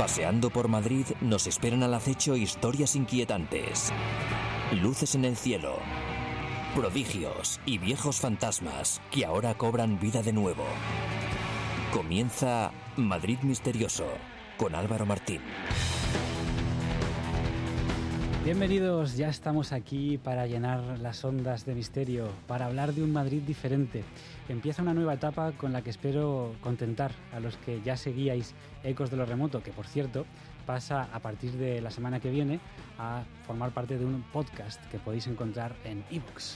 Paseando por Madrid nos esperan al acecho historias inquietantes, luces en el cielo, prodigios y viejos fantasmas que ahora cobran vida de nuevo. Comienza Madrid Misterioso con Álvaro Martín. Bienvenidos, ya estamos aquí para llenar las ondas de misterio, para hablar de un Madrid diferente. Empieza una nueva etapa con la que espero contentar a los que ya seguíais Ecos de lo Remoto, que por cierto pasa a partir de la semana que viene a formar parte de un podcast que podéis encontrar en iVoox.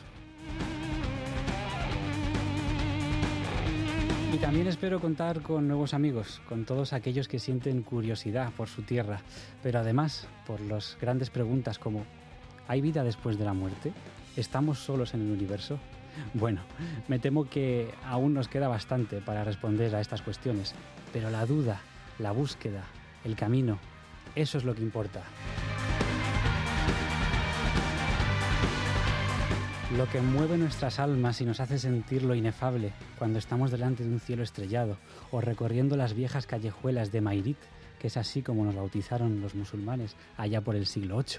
Y también espero contar con nuevos amigos, con todos aquellos que sienten curiosidad por su tierra, pero además por las grandes preguntas como ¿hay vida después de la muerte? ¿Estamos solos en el universo? Bueno, me temo que aún nos queda bastante para responder a estas cuestiones, pero la duda, la búsqueda, el camino, eso es lo que importa. Lo que mueve nuestras almas y nos hace sentir lo inefable cuando estamos delante de un cielo estrellado o recorriendo las viejas callejuelas de Mairit, que es así como nos bautizaron los musulmanes allá por el siglo VIII.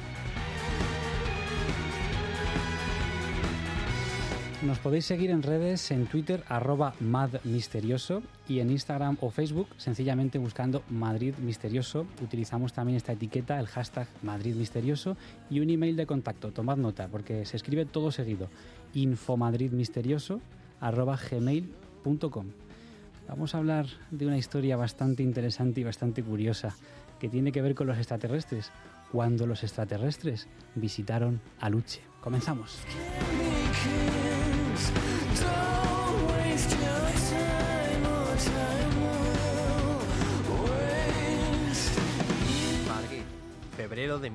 Nos podéis seguir en redes, en Twitter, @madmisterioso, y en Instagram o Facebook, sencillamente buscando Madrid Misterioso. Utilizamos también esta etiqueta, el hashtag Madrid Misterioso, y un email de contacto. Tomad nota, porque se escribe todo seguido. infomadridmisterioso@gmail.com. Vamos a hablar de una historia bastante interesante y bastante curiosa, que tiene que ver con los extraterrestres, cuando los extraterrestres visitaron Aluche. Comenzamos. Madrid, febrero de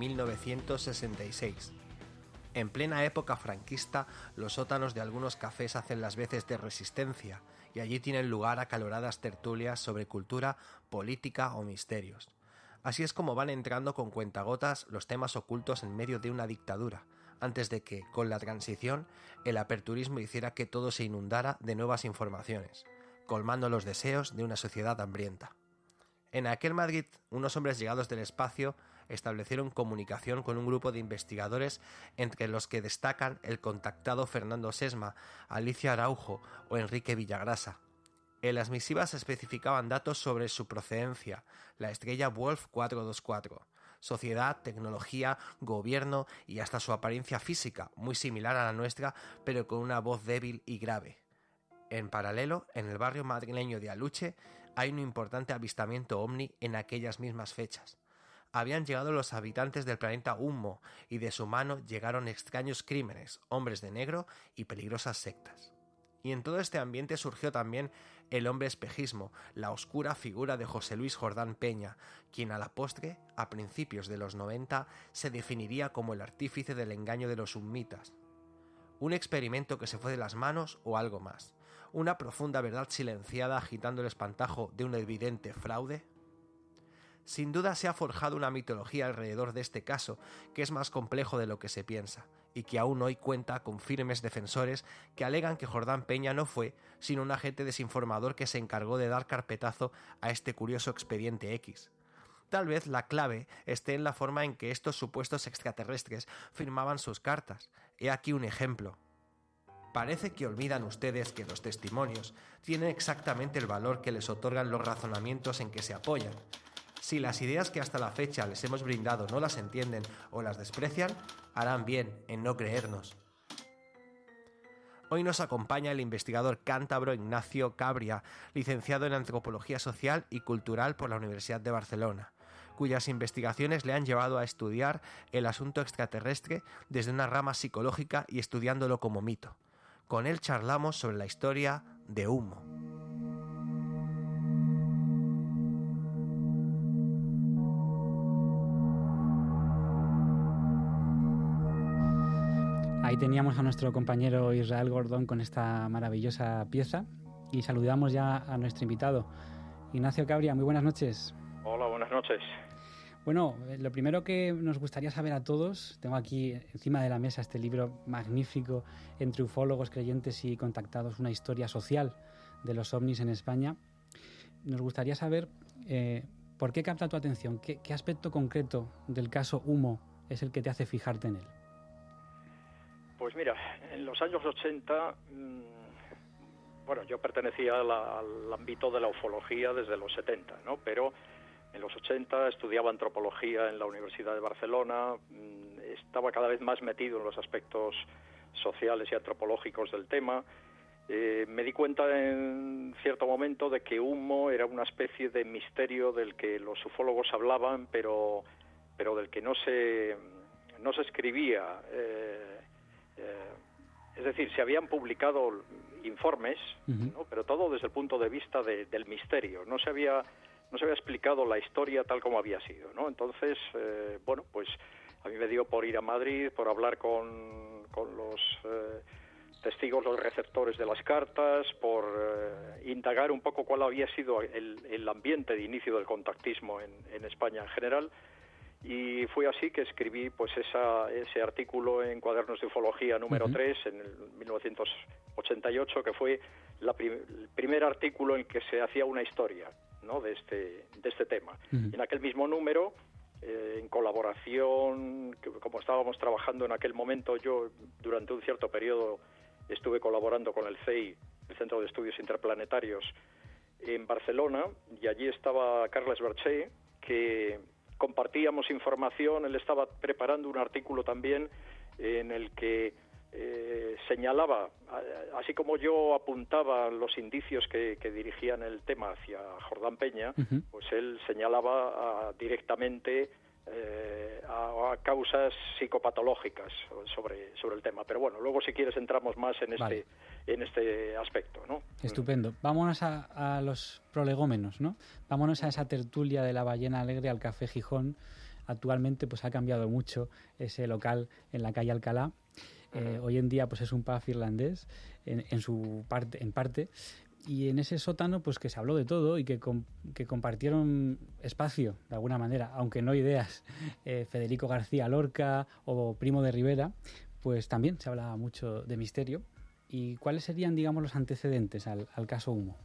1966. En plena época franquista, los sótanos de algunos cafés hacen las veces de resistencia y allí tienen lugar acaloradas tertulias sobre cultura, política o misterios. Así es como van entrando con cuentagotas los temas ocultos en medio de una dictadura, antes de que, con la transición, el aperturismo hiciera que todo se inundara de nuevas informaciones, colmando los deseos de una sociedad hambrienta. En aquel Madrid, unos hombres llegados del espacio establecieron comunicación con un grupo de investigadores entre los que destacan el contactado Fernando Sesma, Alicia Araujo o Enrique Villagrasa. En las misivas se especificaban datos sobre su procedencia, la estrella Wolf 424, sociedad, tecnología, gobierno y hasta su apariencia física, muy similar a la nuestra, pero con una voz débil y grave. En paralelo, en el barrio madrileño de Aluche, hay un importante avistamiento ovni en aquellas mismas fechas. Habían llegado los habitantes del planeta Humo y de su mano llegaron extraños crímenes, hombres de negro y peligrosas sectas. Y en todo este ambiente surgió también el hombre espejismo, la oscura figura de José Luis Jordán Peña, quien a la postre, a principios de los 90, se definiría como el artífice del engaño de los humitas. Un experimento que se fue de las manos o algo más. Una profunda verdad silenciada agitando el espantajo de un evidente fraude. Sin duda se ha forjado una mitología alrededor de este caso, que es más complejo de lo que se piensa, y que aún hoy cuenta con firmes defensores que alegan que Jordán Peña no fue sino un agente desinformador que se encargó de dar carpetazo a este curioso expediente X. Tal vez la clave esté en la forma en que estos supuestos extraterrestres firmaban sus cartas. He aquí un ejemplo. Parece que olvidan ustedes que los testimonios tienen exactamente el valor que les otorgan los razonamientos en que se apoyan. Si las ideas que hasta la fecha les hemos brindado no las entienden o las desprecian, harán bien en no creernos. Hoy nos acompaña el investigador cántabro Ignacio Cabria, licenciado en Antropología Social y Cultural por la Universidad de Barcelona, cuyas investigaciones le han llevado a estudiar el asunto extraterrestre desde una rama psicológica y estudiándolo como mito. Con él charlamos sobre la historia de Humo. Ahí teníamos a nuestro compañero Israel Gordón con esta maravillosa pieza y saludamos ya a nuestro invitado, Ignacio Cabria. Muy buenas noches. Hola, buenas noches. Bueno, lo primero que nos gustaría saber a todos, tengo aquí encima de la mesa este libro magnífico, Entre ufólogos, creyentes y contactados, una historia social de los ovnis en España. Nos gustaría saber ¿Por qué capta tu atención? ¿Qué aspecto concreto del caso Humo es el que te hace fijarte en él? Pues mira, en los años 80, yo pertenecía al ámbito de la ufología desde los 70, ¿no? Pero en los 80 estudiaba antropología en la Universidad de Barcelona, estaba cada vez más metido en los aspectos sociales y antropológicos del tema. Me di cuenta en cierto momento de que Humo era una especie de misterio del que los ufólogos hablaban, pero del que no se escribía. Es decir, se habían publicado informes, ¿no? Pero todo desde el punto de vista del misterio. No se había explicado la historia tal como había sido, ¿no? Entonces, pues a mí me dio por ir a Madrid, por hablar con los testigos, los receptores de las cartas, por indagar un poco cuál había sido el ambiente de inicio del contactismo en España en general. Y fue así que escribí pues ese artículo en Cuadernos de Ufología número 3 en el 1988, que fue el primer artículo en que se hacía una historia, ¿no?, de este tema. En aquel mismo número, en colaboración, como estábamos trabajando en aquel momento, yo durante un cierto periodo estuve colaborando con el CEI, el Centro de Estudios Interplanetarios, en Barcelona, y allí estaba Carles Bercher, que compartíamos información. Él estaba preparando un artículo también en el que señalaba, así como yo apuntaba los indicios que dirigían el tema hacia Jordán Peña, pues él señalaba directamente a causas psicopatológicas sobre el tema. Pero bueno, luego si quieres entramos más en este aspecto, ¿no? Estupendo. Vámonos a los prolegómenos, ¿no? Vámonos a esa tertulia de la Ballena Alegre al Café Gijón. Actualmente pues ha cambiado mucho ese local en la calle Alcalá. Hoy en día pues es un pub irlandés en parte, y en ese sótano pues que se habló de todo y que compartieron espacio de alguna manera, aunque no ideas, Federico García Lorca o Primo de Rivera, pues también se hablaba mucho de misterio. ¿Y cuáles serían, digamos, los antecedentes al caso Humo?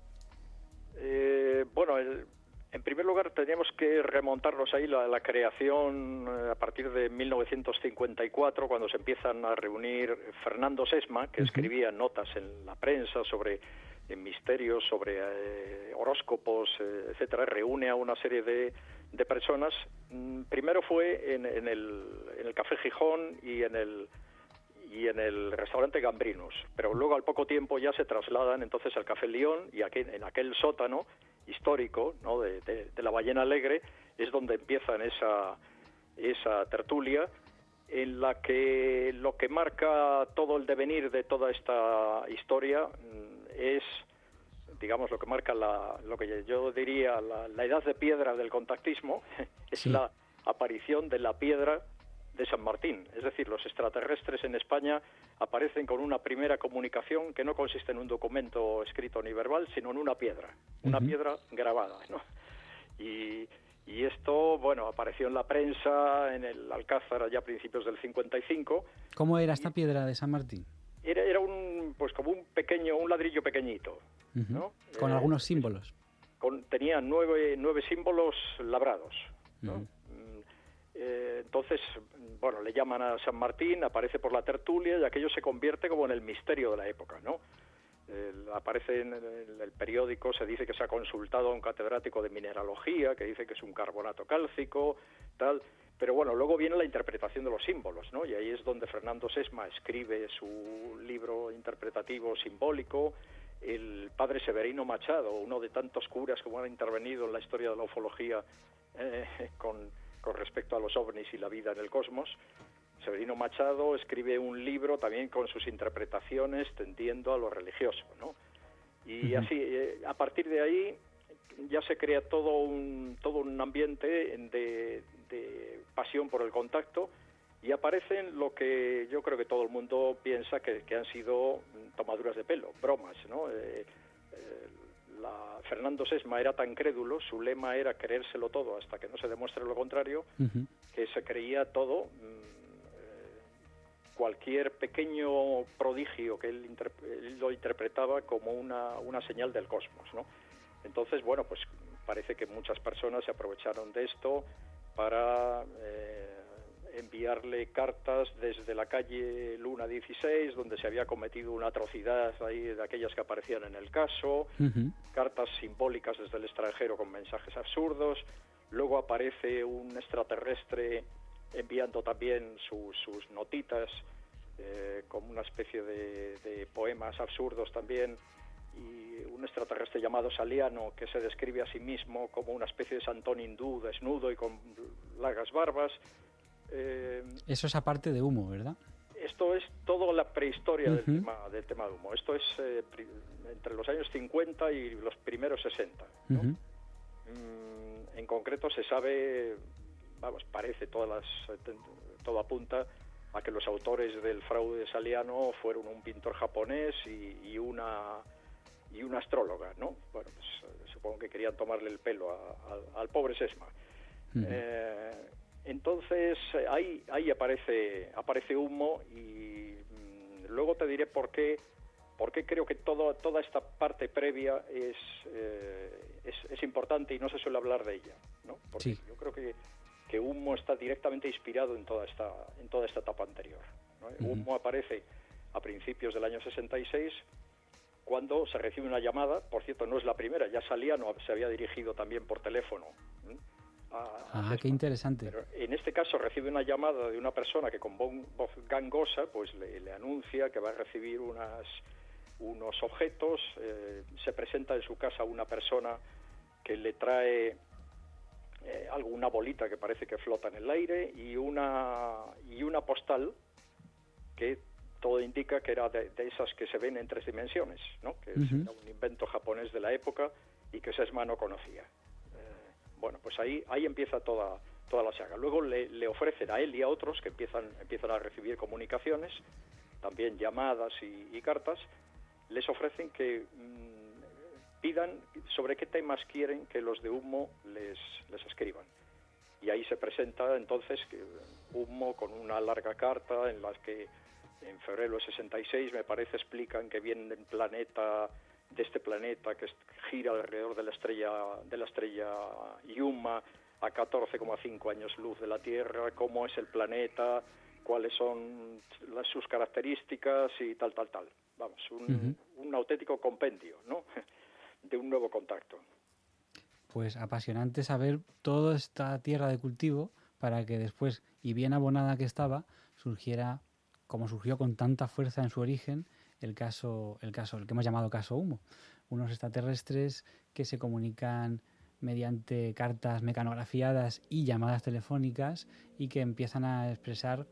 En primer lugar, teníamos que remontarnos ahí la creación a partir de 1954, cuando se empiezan a reunir Fernando Sesma, que escribía notas en la prensa sobre misterios, sobre horóscopos, etcétera. Reúne a una serie de personas. Primero fue en el Café Gijón y en el restaurante Gambrinus, pero luego al poco tiempo ya se trasladan entonces al Café León, y aquí en aquel sótano histórico, ¿no?, de la Ballena Alegre es donde empiezan esa tertulia, en la que lo que marca todo el devenir de toda esta historia es, digamos, lo que marca lo que yo diría la edad de piedra del contactismo, es la aparición de la piedra de San Martín. Es decir, los extraterrestres en España aparecen con una primera comunicación que no consiste en un documento escrito ni verbal, sino en una piedra grabada, ¿no? Y esto, apareció en la prensa, en el Alcázar, ya a principios del 55. ¿Cómo era esta piedra de San Martín? Era como un ladrillo pequeño, ¿no? Con algunos símbolos. Tenía nueve símbolos labrados, ¿no? Entonces, le llaman a San Martín, aparece por la tertulia y aquello se convierte como en el misterio de la época, ¿no? Aparece en el periódico, se dice que se ha consultado a un catedrático de mineralogía, que dice que es un carbonato cálcico, tal, pero luego viene la interpretación de los símbolos, ¿no? Y ahí es donde Fernando Sesma escribe su libro interpretativo simbólico. El padre Severino Machado, uno de tantos curas como han intervenido en la historia de la ufología con respecto a los ovnis y la vida en el cosmos, Severino Machado escribe un libro también con sus interpretaciones tendiendo a lo religioso, ¿no? Y así, a partir de ahí ya se crea todo un ambiente de pasión por el contacto, y aparecen lo que yo creo que todo el mundo piensa que han sido tomaduras de pelo, bromas, ¿no? Fernando Sesma era tan crédulo, su lema era creérselo todo hasta que no se demuestre lo contrario, que se creía todo, cualquier pequeño prodigio que él lo interpretaba como una señal del cosmos, ¿no? Entonces, parece que muchas personas se aprovecharon de esto para enviarle cartas desde la calle Luna 16, donde se había cometido una atrocidad ahí de aquellas que aparecían en el caso, cartas simbólicas desde el extranjero con mensajes absurdos. Luego aparece un extraterrestre enviando también sus notitas, como una especie de poemas absurdos también, y un extraterrestre llamado Saliano, que se describe a sí mismo como una especie de santón hindú, desnudo y con largas barbas. Eso es aparte de Humo, ¿verdad? Esto es toda la prehistoria del tema de Humo. Esto es entre los años 50 y los primeros 60, ¿no? En concreto se sabe, parece todo apunta a que los autores del fraude de Saliano fueron un pintor japonés y una astróloga, ¿no? Bueno, pues supongo que querían tomarle el pelo al pobre Sesma. Entonces ahí aparece Humo, y luego te diré por qué creo que toda esta parte previa es importante y no se suele hablar de ella, ¿no? Porque yo creo que Humo está directamente inspirado en toda esta etapa anterior, ¿no? Humo aparece a principios del año 66, cuando se recibe una llamada. Por cierto, no es la primera, ya Saliano se había dirigido también por teléfono. Qué interesante. Pero en este caso recibe una llamada de una persona que con voz gangosa pues le anuncia que va a recibir unos objetos. Se presenta en su casa una persona que le trae alguna bolita que parece que flota en el aire y una postal que todo indica que era de esas que se ven en 3 dimensiones, ¿no? Que era un invento japonés de la época y que Sesma no conocía. Bueno, pues ahí empieza toda la saga. Luego le ofrecen a él y a otros que empiezan a recibir comunicaciones, también llamadas y cartas. Les ofrecen que pidan sobre qué temas quieren que los de Humo les escriban. Y ahí se presenta entonces Humo con una larga carta en la que en febrero del 66, me parece, explican que vienen de este planeta que gira alrededor de la estrella Yuma a 14,5 años luz de la Tierra, cómo es el planeta, cuáles son sus características y tal. Vamos, un auténtico compendio, ¿no? De un nuevo contacto. Pues apasionante saber toda esta tierra de cultivo para que después, y bien abonada que estaba, surgiera, como surgió con tanta fuerza en su origen, el que hemos llamado caso Humo. Unos extraterrestres que se comunican mediante cartas mecanografiadas y llamadas telefónicas y que empiezan a expresar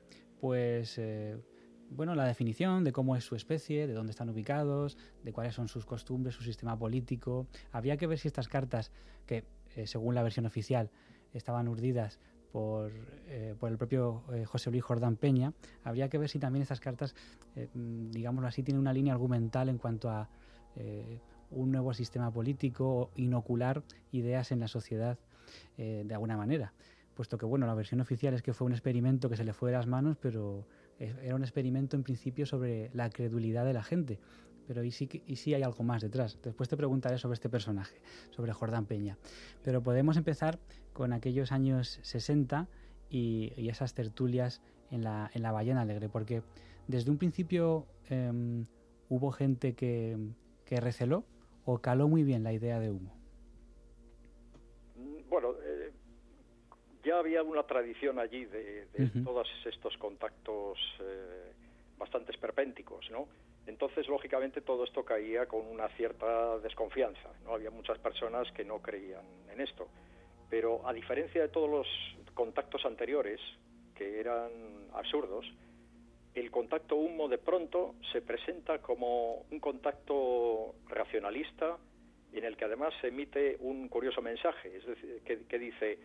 la definición de cómo es su especie, de dónde están ubicados, de cuáles son sus costumbres, su sistema político. Habría que ver si estas cartas, que según la versión oficial estaban urdidas por el propio José Luis Jordán Peña, habría que ver si también estas cartas, digámoslo así, tienen una línea argumental en cuanto a un nuevo sistema político o inocular ideas en la sociedad de alguna manera. Puesto que, la versión oficial es que fue un experimento que se le fue de las manos, pero era un experimento en principio sobre la credulidad de la gente. Pero y sí hay algo más detrás. Después te preguntaré sobre este personaje, sobre Jordán Peña. Pero podemos empezar con aquellos años 60 y esas tertulias en la Ballena Alegre, porque desde un principio hubo gente que receló o caló muy bien la idea de Humo. Bueno, ya había una tradición allí de todos estos contactos bastante esperpénticos, ¿no? Entonces, lógicamente, todo esto caía con una cierta desconfianza, ¿no? Había muchas personas que no creían en esto. Pero, a diferencia de todos los contactos anteriores, que eran absurdos, el contacto Humo de pronto se presenta como un contacto racionalista en el que además se emite un curioso mensaje, es decir, que dice,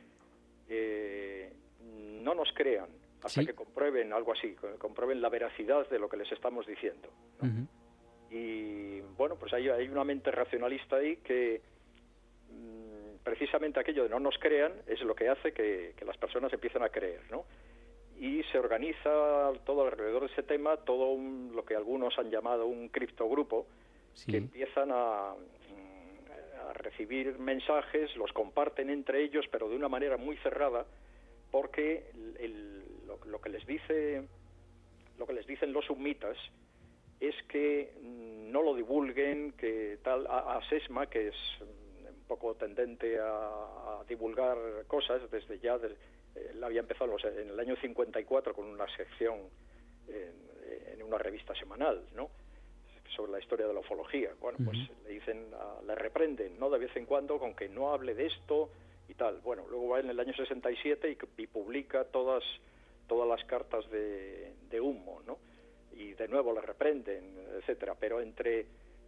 no nos crean hasta que comprueben algo así, comprueben la veracidad de lo que les estamos diciendo, ¿no? Y bueno, pues hay una mente racionalista ahí que precisamente aquello de no nos crean es lo que hace que las personas empiecen a creer, ¿no? Y se organiza todo alrededor de ese tema, lo que algunos han llamado un criptogrupo, que empiezan a a recibir mensajes, los comparten entre ellos, pero de una manera muy cerrada, porque lo que les dicen los sumitas es que no lo divulguen, que tal, a Sesma, que es un poco tendente a divulgar cosas desde ya, él había empezado en el año 54 con una sección en una revista semanal, ¿no?, sobre la historia de la ufología. Bueno, pues le reprenden, ¿no?, de vez en cuando, con que no hable de esto y tal. Bueno, luego va en el año 67 y publica todas las cartas de humo, ¿no?, y de nuevo le reprenden, etcétera. Pero entre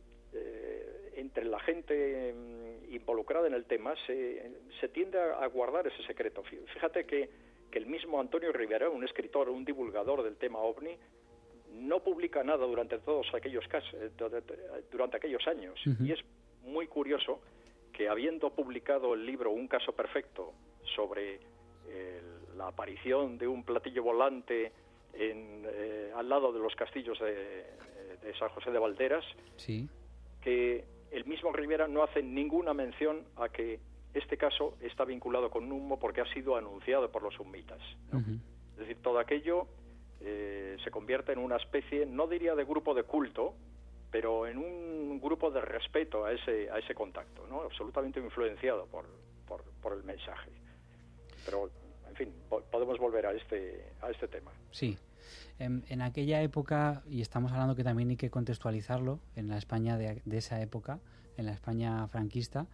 la gente involucrada en el tema se tiende a guardar ese secreto. Fíjate que el mismo Antonio Rivera, un escritor, un divulgador del tema OVNI, no publica nada durante todos aquellos durante aquellos años. Y es muy curioso que, habiendo publicado el libro Un caso perfecto sobre la aparición de un platillo volante al lado de los castillos de San José de Valderas, sí, que el mismo Rivera no hace ninguna mención a que este caso está vinculado con humo, porque ha sido anunciado por los sumitas, ¿no? Es decir, todo aquello se convierte en una especie, no diría de grupo de culto, pero en un grupo de respeto a ese contacto, ¿no?, absolutamente influenciado por el mensaje. Pero, en fin, podemos volver a este tema. Sí. En aquella época, y estamos hablando que también hay que contextualizarlo, en la España de esa época, en la España franquista,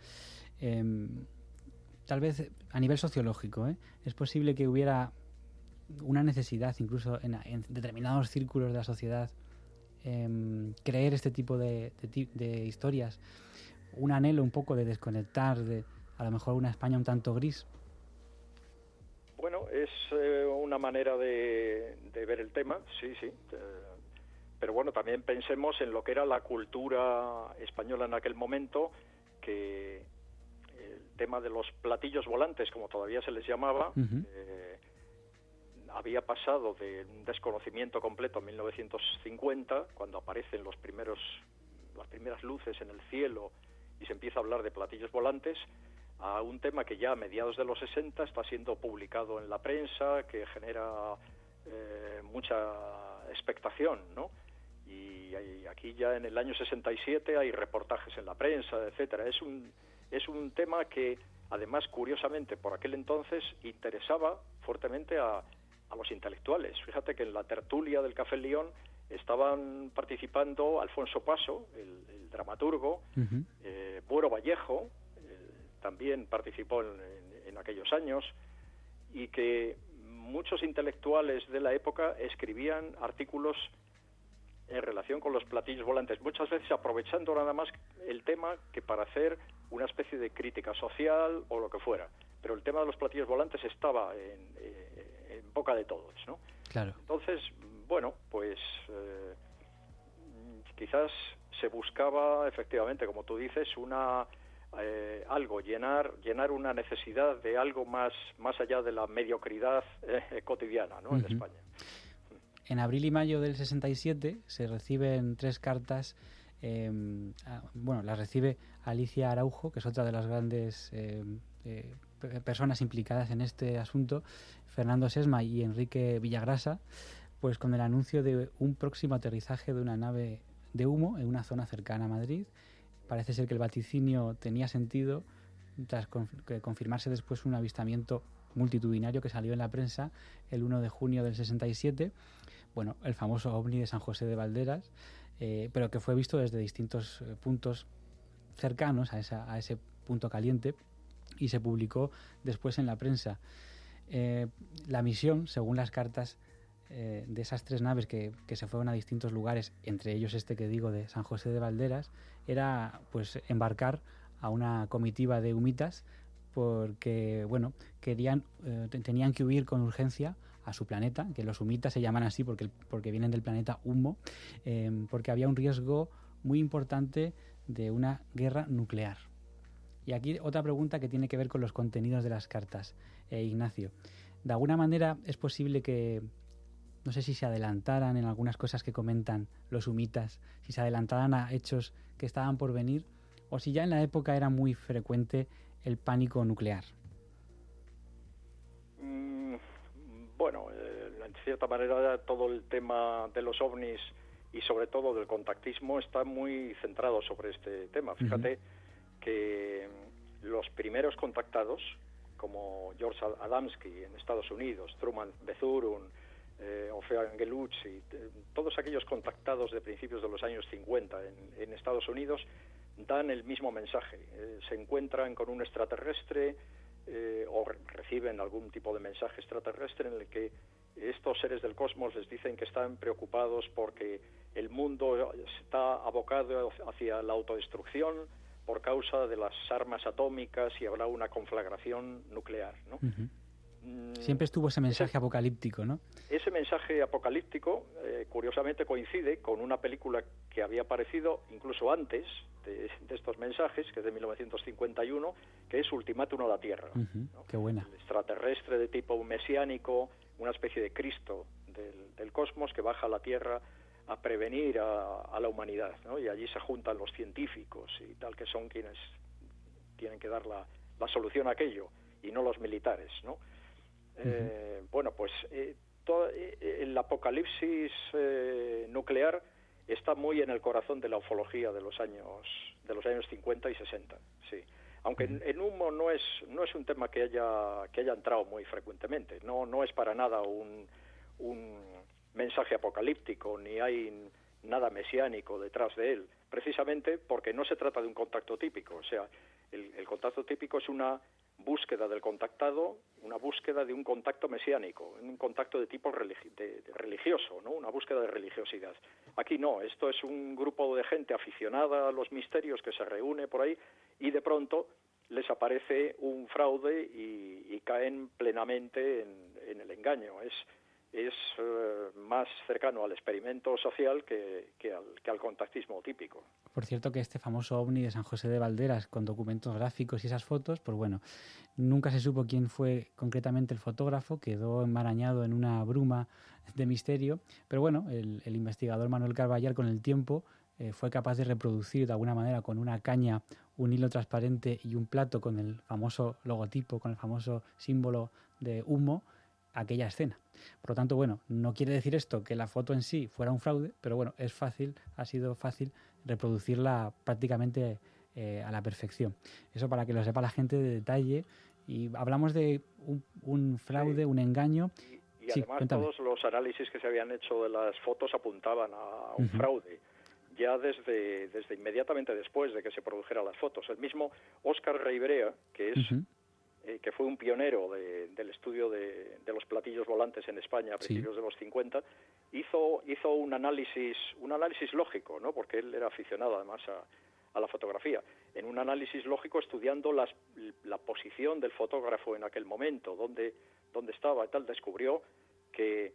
tal vez a nivel sociológico, es posible que hubiera una necesidad, incluso en determinados círculos de la sociedad, creer este tipo de historias, un anhelo un poco de desconectar de, a lo mejor, una España un tanto gris. Bueno, es una manera de ver el tema, sí. Pero bueno, también pensemos en lo que era la cultura española en aquel momento, que el tema de los platillos volantes, como todavía se les llamaba, había pasado de un desconocimiento completo en 1950, cuando aparecen las primeras luces en el cielo y se empieza a hablar de platillos volantes, a un tema que ya a mediados de los 60 está siendo publicado en la prensa, que genera mucha expectación, ¿no? Y aquí ya en el año 67 hay reportajes en la prensa, etcétera. Es un tema que, además, curiosamente, por aquel entonces interesaba fuertemente a los intelectuales. Fíjate que en la tertulia del Café León estaban participando Alfonso Paso, el dramaturgo, Buero Vallejo, también participó en aquellos años, y que muchos intelectuales de la época escribían artículos en relación con los platillos volantes, muchas veces aprovechando nada más el tema que para hacer una especie de crítica social o lo que fuera. Pero el tema de los platillos volantes estaba en boca de todos, ¿no? Claro. Entonces, bueno, pues quizás se buscaba, efectivamente, como tú dices, algo, llenar una necesidad de algo más allá de la mediocridad cotidiana, ¿no? En España. En abril y mayo del 67 se reciben 3 cartas. Las recibe Alicia Araujo, que es otra de las grandes personas implicadas en este asunto, Fernando Sesma y Enrique Villagrasa, pues con el anuncio de un próximo aterrizaje de una nave de humo en una zona cercana a Madrid. Parece ser que el vaticinio tenía sentido tras confirmarse después un avistamiento multitudinario que salió en la prensa el 1 de junio del 67, bueno, el famoso ovni de San José de Valderas, pero que fue visto desde distintos puntos cercanos a ese punto caliente, y se publicó después en la prensa. La misión, según las cartas de esas 3 naves que se fueron a distintos lugares, entre ellos este que digo de San José de Valderas, era pues embarcar a una comitiva de humitas, porque bueno, tenían que huir con urgencia a su planeta, que los humitas se llaman así porque vienen del planeta Humo, porque había un riesgo muy importante de una guerra nuclear. Y aquí otra pregunta que tiene que ver con los contenidos de las cartas, Ignacio. De alguna manera es posible que, no sé si se adelantaran en algunas cosas que comentan los humitas, si se adelantaran a hechos que estaban por venir, o si ya en la época era muy frecuente el pánico nuclear. Bueno, en cierta manera todo el tema de los ovnis y sobre todo del contactismo está muy centrado sobre este tema. Fíjate que los primeros contactados, como George Adamski en Estados Unidos, Truman Bethurun, Orfeo Angelucci, todos aquellos contactados de principios de los años 50 en Estados Unidos dan el mismo mensaje. Se encuentran con un extraterrestre o reciben algún tipo de mensaje extraterrestre en el que estos seres del cosmos les dicen que están preocupados porque el mundo está abocado hacia la autodestrucción por causa de las armas atómicas y habrá una conflagración nuclear, ¿no? Siempre estuvo ese mensaje apocalíptico, ¿no? Ese mensaje apocalíptico, curiosamente, coincide con una película que había aparecido incluso antes de estos mensajes, que es de 1951, que es Ultimátum a la Tierra. ¿No? Qué buena. El extraterrestre de tipo mesiánico, una especie de Cristo del cosmos que baja a la Tierra a prevenir a la humanidad, ¿no? Y allí se juntan los científicos y tal, que son quienes tienen que dar la solución a aquello, y no los militares, ¿no? Bueno, pues el apocalipsis nuclear está muy en el corazón de la ufología de los años 50 y 60, sí. Aunque en humo no es un tema que haya entrado muy frecuentemente. No es para nada un mensaje apocalíptico, ni hay nada mesiánico detrás de él, precisamente porque no se trata de un contacto típico. O sea, el contacto típico es una búsqueda del contactado, una búsqueda de un contacto mesiánico, un contacto de tipo religioso, ¿no? Una búsqueda de religiosidad. Aquí no, esto es un grupo de gente aficionada a los misterios que se reúne por ahí y de pronto les aparece un fraude y caen plenamente en el engaño. Es más cercano al experimento social que al contactismo típico. Por cierto, que este famoso ovni de San José de Valderas, con documentos gráficos y esas fotos, pues bueno, nunca se supo quién fue concretamente el fotógrafo, quedó enmarañado en una bruma de misterio, pero bueno, el investigador Manuel Carballar con el tiempo fue capaz de reproducir de alguna manera con una caña, un hilo transparente y un plato con el famoso logotipo, con el famoso símbolo de humo, aquella escena. Por lo tanto, bueno, no quiere decir esto que la foto en sí fuera un fraude, pero bueno, ha sido fácil reproducirla prácticamente a la perfección. Eso para que lo sepa la gente de detalle. Y hablamos de un fraude, un engaño. Y además cuéntame. Todos los análisis que se habían hecho de las fotos apuntaban a un fraude, ya desde inmediatamente después de que se produjeran las fotos. El mismo Óscar Reibrea, que es que fue un pionero del estudio de los platillos volantes en España a principios de los 50, hizo un análisis lógico, ¿no? Porque él era aficionado además a la fotografía. En un análisis lógico, estudiando la posición del fotógrafo en aquel momento, dónde estaba y tal, descubrió que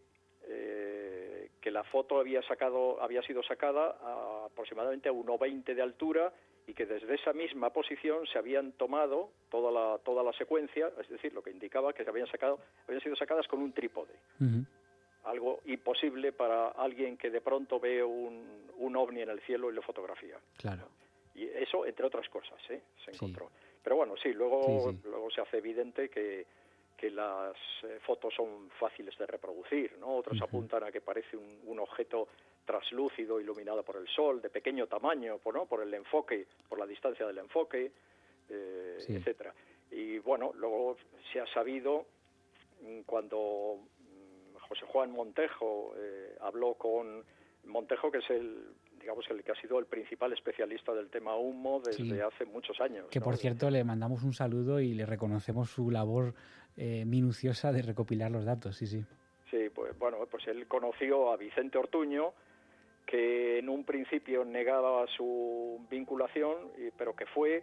la foto había sido sacada a aproximadamente a 1,20 de altura y que desde esa misma posición se habían tomado toda la secuencia, es decir, lo que indicaba que habían sido sacadas con un trípode. Algo imposible para alguien que de pronto ve un ovni en el cielo y lo fotografía. Claro. Y eso, entre otras cosas, se encontró. Pero bueno, luego se hace evidente que las fotos son fáciles de reproducir, ¿no? Otros apuntan a que parece un objeto traslúcido iluminado por el sol, de pequeño tamaño, ¿no? Por el enfoque, por la distancia del enfoque, etcétera. Y bueno, luego se ha sabido, cuando José Juan Montejo habló con Montejo, que es el que ha sido el principal especialista del tema humo desde hace muchos años. Que, ¿no? Por cierto, le mandamos un saludo y le reconocemos su labor minuciosa de recopilar los datos, sí. Sí, pues bueno, pues él conoció a Vicente Ortuño, que en un principio negaba su vinculación, pero que fue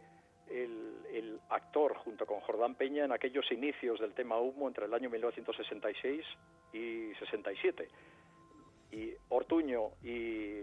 el actor junto con Jordán Peña en aquellos inicios del tema humo entre el año 1966 y 67. Y Ortuño y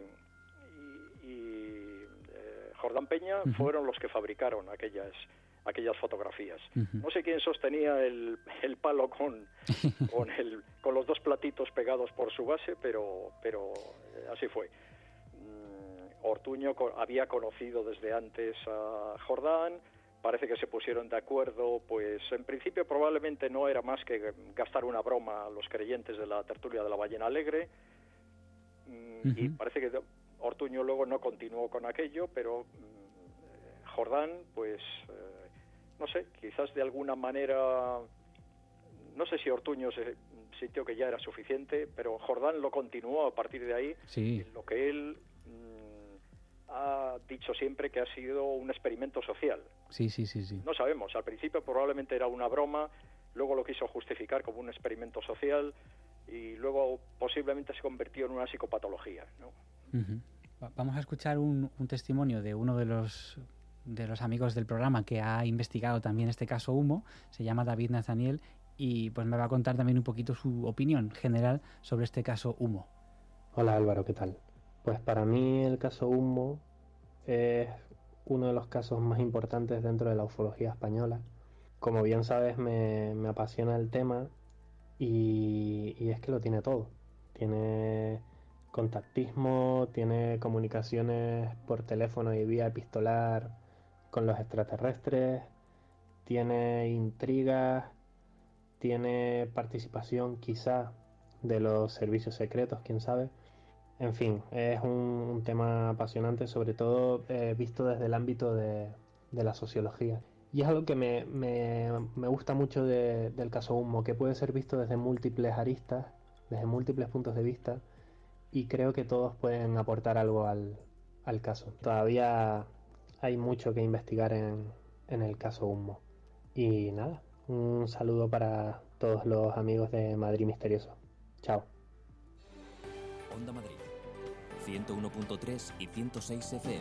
Jordán Peña fueron los que fabricaron aquellas fotografías. No sé quién sostenía el palo con los dos platitos pegados por su base, pero así fue. Ortuño había conocido desde antes a Jordán, parece que se pusieron de acuerdo, pues en principio probablemente no era más que gastar una broma a los creyentes de la tertulia de la Ballena Alegre, y parece que Ortuño luego no continuó con aquello, pero Jordán, pues no sé, quizás de alguna manera, no sé si Ortuño se sintió que ya era suficiente, pero Jordán lo continuó a partir de ahí, en lo que él ha dicho siempre que ha sido un experimento social. Sí. No sabemos, al principio probablemente era una broma, luego lo quiso justificar como un experimento social y luego posiblemente se convirtió en una psicopatología, ¿no? Vamos a escuchar un testimonio de uno de los amigos del programa que ha investigado también este caso Humo. Se llama David Nazaniel y pues me va a contar también un poquito su opinión general sobre este caso Humo. Hola Álvaro, ¿qué tal? Pues para mí el caso Humo es uno de los casos más importantes dentro de la ufología española. Como bien sabes, me apasiona el tema y es que lo tiene todo. Tiene contactismo, tiene comunicaciones por teléfono y vía epistolar con los extraterrestres, tiene intrigas, tiene participación quizá de los servicios secretos, quién sabe. En fin, es un tema apasionante, sobre todo visto desde el ámbito de la sociología. Y es algo que me gusta mucho del caso Humo, que puede ser visto desde múltiples aristas, desde múltiples puntos de vista, y creo que todos pueden aportar algo al caso. Todavía hay mucho que investigar en el caso Humo. Y nada, un saludo para todos los amigos de Madrid Misterioso. Chao. Onda Madrid, 101.3 y 106 FM.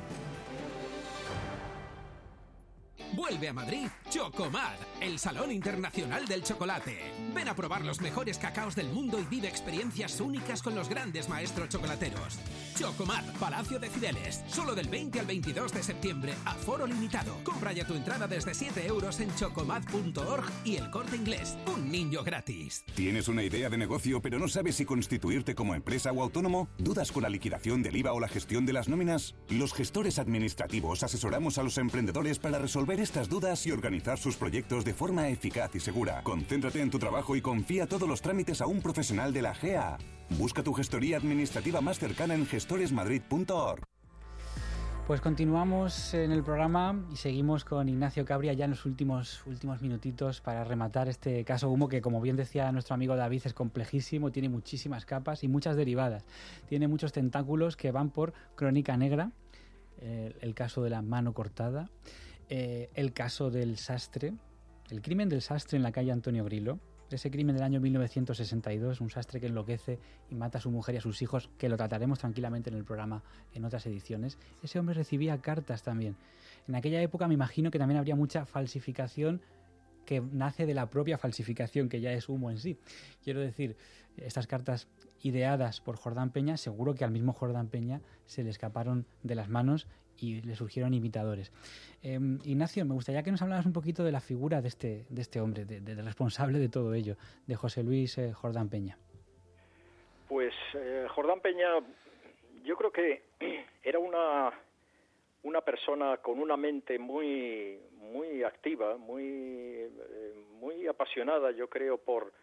Vuelve a Madrid Chocomad, el Salón Internacional del Chocolate. Ven a probar los mejores cacaos del mundo y vive experiencias únicas con los grandes maestros chocolateros. Chocomad, Palacio de Cibeles, solo del 20 al 22 de septiembre, aforo limitado. Compra ya tu entrada desde 7 euros en chocomad.org y El Corte Inglés. Un niño gratis. ¿Tienes una idea de negocio pero no sabes si constituirte como empresa o autónomo? ¿Dudas con la liquidación del IVA o la gestión de las nóminas? Los gestores administrativos asesoramos a los emprendedores para resolver estas dudas y organizar sus proyectos de forma eficaz y segura. Concéntrate en tu trabajo y confía todos los trámites a un profesional de la GA. Busca tu gestoría administrativa más cercana en gestoresmadrid.org. Pues continuamos en el programa y seguimos con Ignacio Cabria ya en los últimos minutitos para rematar este caso Humo, que como bien decía nuestro amigo David es complejísimo, tiene muchísimas capas y muchas derivadas. Tiene muchos tentáculos que van por Crónica Negra, el caso de la mano cortada, el caso del sastre, el crimen del sastre en la calle Antonio Grilo, ese crimen del año 1962, un sastre que enloquece y mata a su mujer y a sus hijos, que lo trataremos tranquilamente en el programa en otras ediciones. Ese hombre recibía cartas también. En aquella época me imagino que también habría mucha falsificación que nace de la propia falsificación, que ya es humo en sí. Quiero decir, estas cartas ideadas por Jordán Peña, seguro que al mismo Jordán Peña se le escaparon de las manos y le surgieron imitadores. Ignacio, me gustaría que nos hablaras un poquito de la figura de este hombre, del responsable de todo ello, de José Luis Jordán Peña. Pues Jordán Peña, yo creo que era una persona con una mente muy activa, muy apasionada, yo creo, por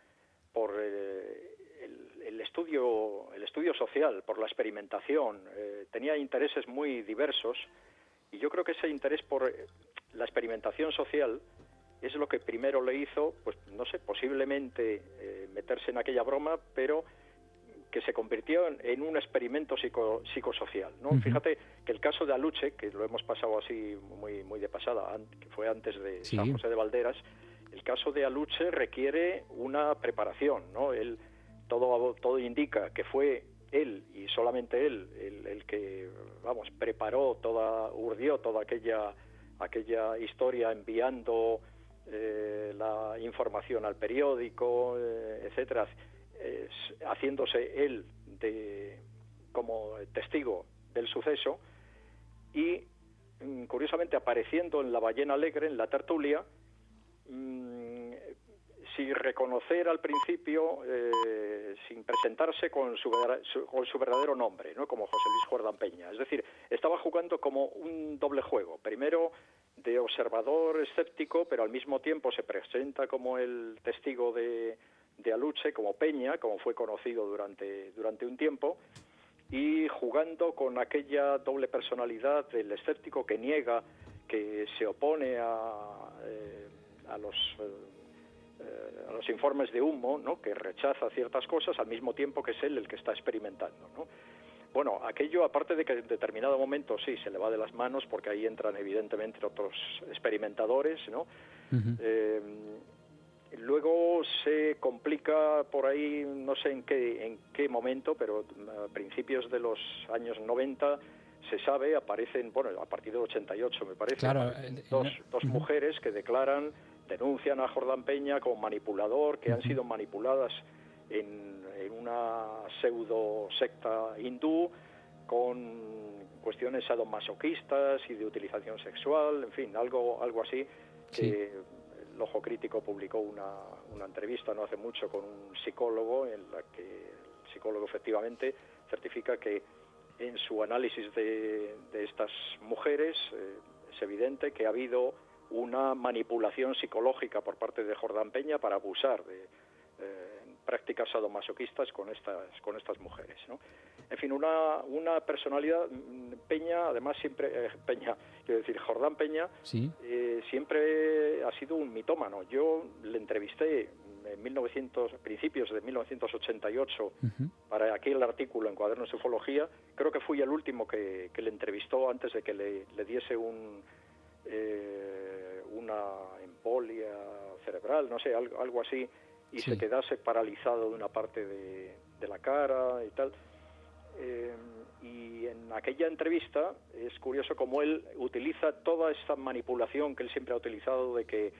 el estudio social, por la experimentación. Tenía intereses muy diversos y yo creo que ese interés por la experimentación social es lo que primero le hizo, pues no sé, posiblemente meterse en aquella broma, pero que se convirtió en un experimento psicosocial, ¿no? Uh-huh. Fíjate que el caso de Aluche, que lo hemos pasado así muy de pasada, que fue antes de San José de Valderas, el caso de Aluche requiere una preparación, ¿no? Todo indica que fue él y solamente él el que, urdió toda aquella historia enviando la información al periódico, etcétera, haciéndose él como testigo del suceso y curiosamente apareciendo en la Ballena Alegre, en la tertulia, sin reconocer al principio, sin presentarse con su verdadero nombre, ¿no? Como José Luis Jordán Peña. Es decir, estaba jugando como un doble juego. Primero, de observador escéptico, pero al mismo tiempo se presenta como el testigo de Aluche, como Peña, como fue conocido durante un tiempo, y jugando con aquella doble personalidad del escéptico que niega, que se opone a los informes de humo, ¿no? Que rechaza ciertas cosas al mismo tiempo que es él el que está experimentando, ¿no? Bueno, aquello, aparte de que en determinado momento sí se le va de las manos, porque ahí entran evidentemente otros experimentadores, ¿no? Uh-huh. Luego se complica por ahí, no sé en qué momento, pero a principios de los años 90 se sabe, aparecen, bueno, a partir de 88 me parece, claro, dos mujeres que denuncian a Jordán Peña como manipulador, que han sido manipuladas en una pseudo secta hindú con cuestiones sadomasoquistas y de utilización sexual, en fin, algo así, que el Ojo Crítico publicó una entrevista no hace mucho con un psicólogo, en la que el psicólogo efectivamente certifica que en su análisis de estas mujeres es evidente que ha habido una manipulación psicológica por parte de Jordán Peña para abusar de prácticas sadomasoquistas con estas mujeres, ¿no? En fin, una personalidad, Peña, además siempre, Jordán Peña, ¿sí? Siempre ha sido un mitómano. Yo le entrevisté en principios de 1988 uh-huh. para aquel artículo en Cuadernos de Ufología. Creo que fui el último que le entrevistó antes de que le diese una embolia cerebral, no sé, algo así, y se quedase paralizado de una parte de la cara y tal. Y en aquella entrevista es curioso cómo él utiliza toda esta manipulación que él siempre ha utilizado de que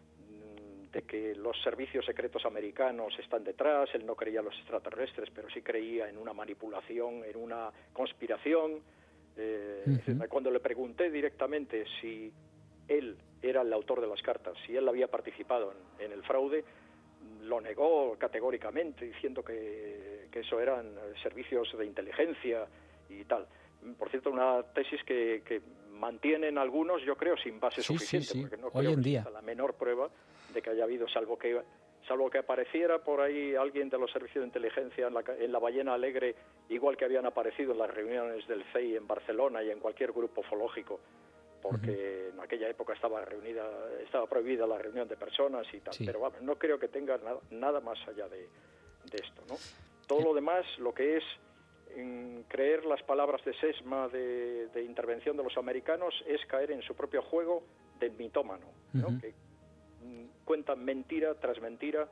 los servicios secretos americanos están detrás. Él no creía en los extraterrestres, pero sí creía en una manipulación, en una conspiración. Uh-huh. Cuando le pregunté directamente si él era el autor de las cartas, si él había participado en el fraude, lo negó categóricamente, diciendo que eso eran servicios de inteligencia y tal. Por cierto, una tesis que mantienen algunos, yo creo, sin base suficiente, porque no creo que sea la menor prueba de que haya habido, salvo que apareciera por ahí alguien de los servicios de inteligencia en la Ballena Alegre, igual que habían aparecido en las reuniones del CEI en Barcelona y en cualquier grupo ufológico, porque en aquella época estaba prohibida la reunión de personas y tal, pero vamos, no creo que tenga nada más allá de esto, ¿no? Todo lo demás, lo que es creer las palabras de Sesma de intervención de los americanos, es caer en su propio juego del mitómano, ¿no? Uh-huh. Que cuentan mentira tras mentira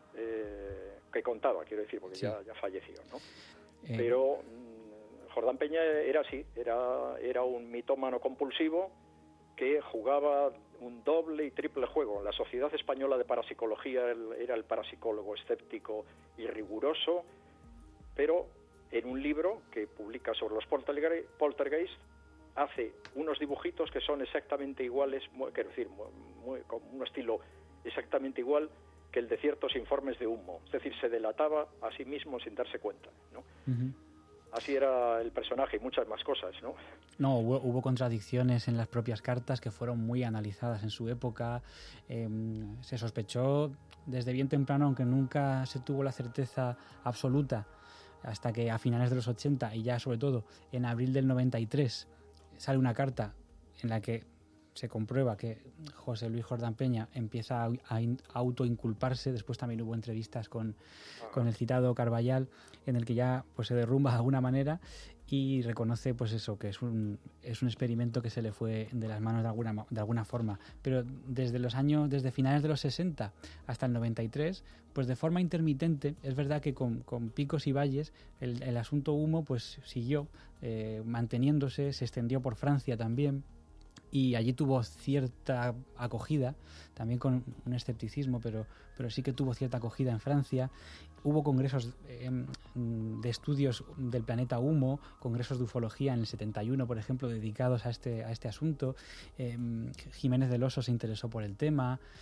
que contaba, quiero decir, porque ya falleció, ¿no? Pero Jordán Peña era así, era un mitómano compulsivo que jugaba un doble y triple juego. En la Sociedad Española de Parapsicología él era el parapsicólogo escéptico y riguroso, pero en un libro que publica sobre los poltergeist hace unos dibujitos que son exactamente iguales, quiero decir, con un estilo exactamente igual que el de ciertos informes de humo. Es decir, se delataba a sí mismo sin darse cuenta, ¿no? Uh-huh. Así era el personaje y muchas más cosas, ¿no? No, hubo contradicciones en las propias cartas que fueron muy analizadas en su época. Se sospechó desde bien temprano, aunque nunca se tuvo la certeza absoluta, hasta que a finales de los 80 y ya sobre todo en abril del 93 sale una carta en la que se comprueba que José Luis Jordán Peña empieza a autoinculparse. Después también hubo entrevistas con el citado Carballal, en el que ya pues se derrumba de alguna manera y reconoce pues eso, que es un experimento que se le fue de las manos de alguna forma. Pero desde finales de los 60 hasta el 93, pues de forma intermitente, es verdad que con picos y valles, el asunto humo pues siguió manteniéndose, se extendió por Francia también, y allí tuvo cierta acogida, también con un escepticismo, pero sí que tuvo cierta acogida en Francia. Hubo congresos de estudios del planeta humo, congresos de ufología en el 71, por ejemplo, dedicados a este asunto. Jiménez del Oso se interesó por el tema.